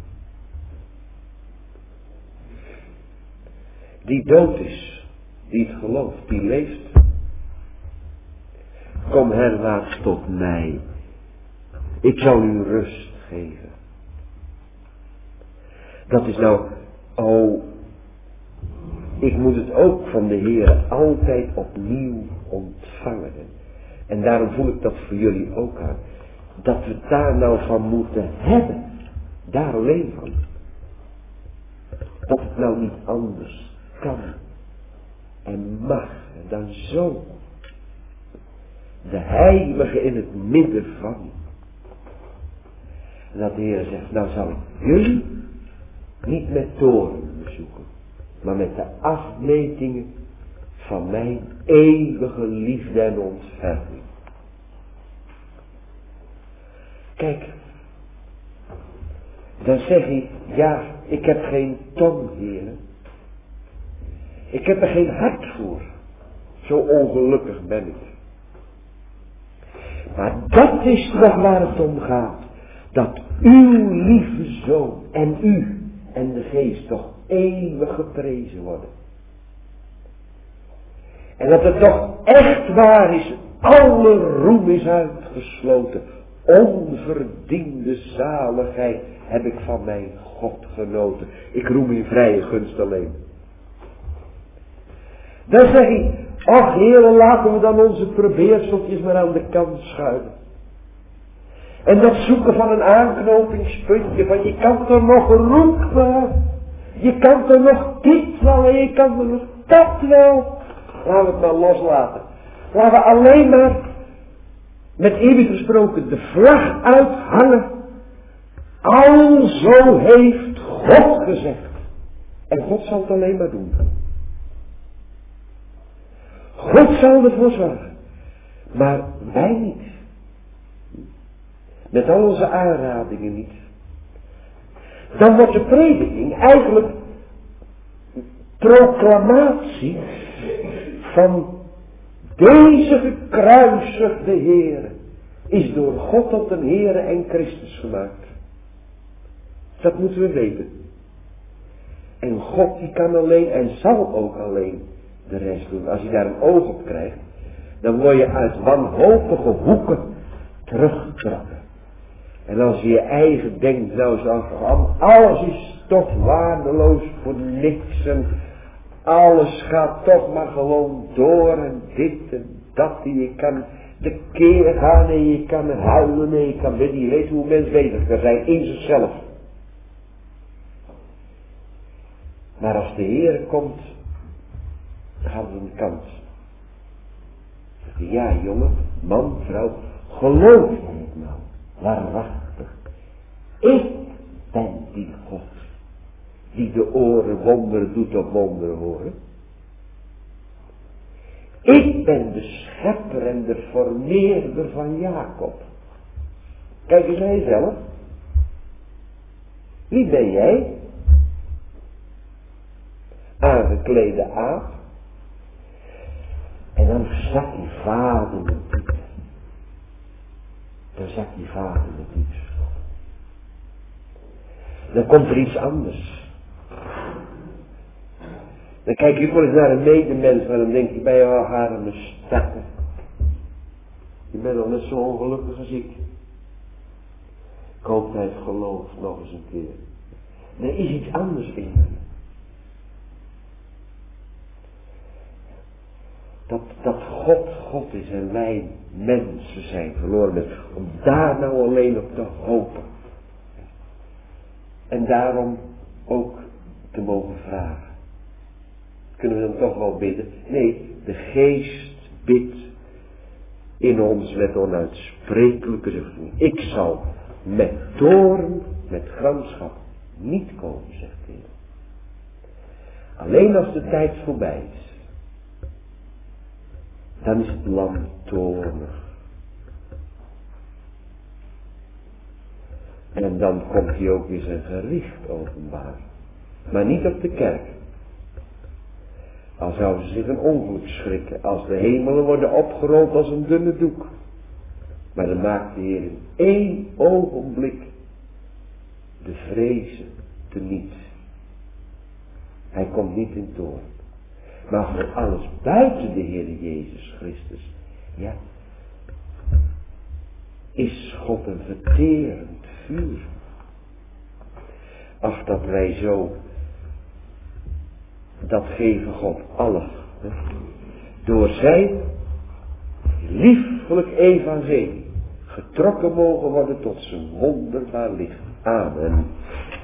Die dood is, die het gelooft, die leeft. Kom herwaarts tot mij. Ik zal u rust geven. Dat is nou, oh, ik moet het ook van de Heer altijd opnieuw ontvangen. En daarom voel ik dat voor jullie ook aan. Dat we daar nou van moeten hebben. Daar alleen van. Dat het nou niet anders kan. En mag. Dan zo. De heilige in het midden van. En dat de Heer zegt. Nou zal ik jullie niet met toorn bezoeken. Maar met de afmetingen van mijn eeuwige liefde en ontferming. Kijk, dan zeg hij, ja, ik heb geen tong, heren. Ik heb er geen hart voor. Zo ongelukkig ben ik. Maar dat is toch waar het om gaat. Dat uw lieve zoon en u en de geest toch eeuwig geprezen worden. En dat het toch echt waar is, alle roem is uitgesloten. Onverdiende zaligheid heb ik van mijn God God genoten. Ik roem in vrije gunst alleen. Dan zeg ik, ach Heere, laten we dan onze probeerseltjes maar aan de kant schuiven. En dat zoeken van een aanknopingspuntje, van je kan er nog roepen. Je kan er nog dit wel en je kan er nog dat wel. Laten we het maar loslaten. Laten we alleen maar, met eeuwig gesproken, de vlag uithangen. Alzo heeft God gezegd. En God zal het alleen maar doen. God zal ervoor zorgen. Maar wij niet. Met al onze aanradingen niet. Dan wordt de prediking eigenlijk proclamatie van deze gekruisigde Heere is door God tot een Heere en Christus gemaakt. Dat moeten we weten. En God die kan alleen en zal ook alleen de rest doen. Als je daar een oog op krijgt, dan word je uit wanhopige hoeken teruggetrokken. En als je je eigen denkt, nou zo van, alles is toch waardeloos voor niks en alles gaat toch maar gewoon door en dit en dat en je kan de keer gaan en je kan huilen en je kan bidden. Je weet hoe mens bezig kan zijn in zichzelf. Maar als de Heer komt, gaan we een kant. Ja jongen, man, vrouw, geloof je het nou? Waarachtig. Ik ben die God. Die de oren wonderen doet op wonderen horen. Ik ben de schepper en de formeerder van Jacob. Kijk eens naar jezelf. Wie ben jij? Aangeklede aap. En dan zakt die vader met diep. Dan zakt die vader met diep. Dan komt er iets anders. Dan kijk je voor eens naar een medemens, maar dan denk je bij jou, arme stakker. Je bent nog net zo ongelukkig als ik. Ik hoop dat hij het gelooft nog eens een keer. Er is iets anders in me. Dat, dat God God is en wij mensen zijn verloren mensen. Om daar nou alleen op te hopen. En daarom ook te mogen vragen. Kunnen we dan toch wel bidden? Nee, de geest bidt in ons met onuitsprekelijke zucht. Ik zal met toorn, met gramschap niet komen, zegt de Heer. Alleen als de tijd voorbij is. Dan is het lam toornig. En dan komt hij ook weer zijn gericht openbaar. Maar niet op de kerk. Al zouden ze zich een ongeluk schrikken. Als de hemelen worden opgerold als een dunne doek. Maar dan maakt de Heer in één ogenblik de vrezen teniet. Hij komt niet in toorn. Maar voor alles buiten de Heer Jezus Christus, ja, is God een verterend vuur. Ach, dat wij zo, dat geven God alle, hè, door zijn liefelijk evangelie getrokken mogen worden tot zijn wonderbaar licht. Amen.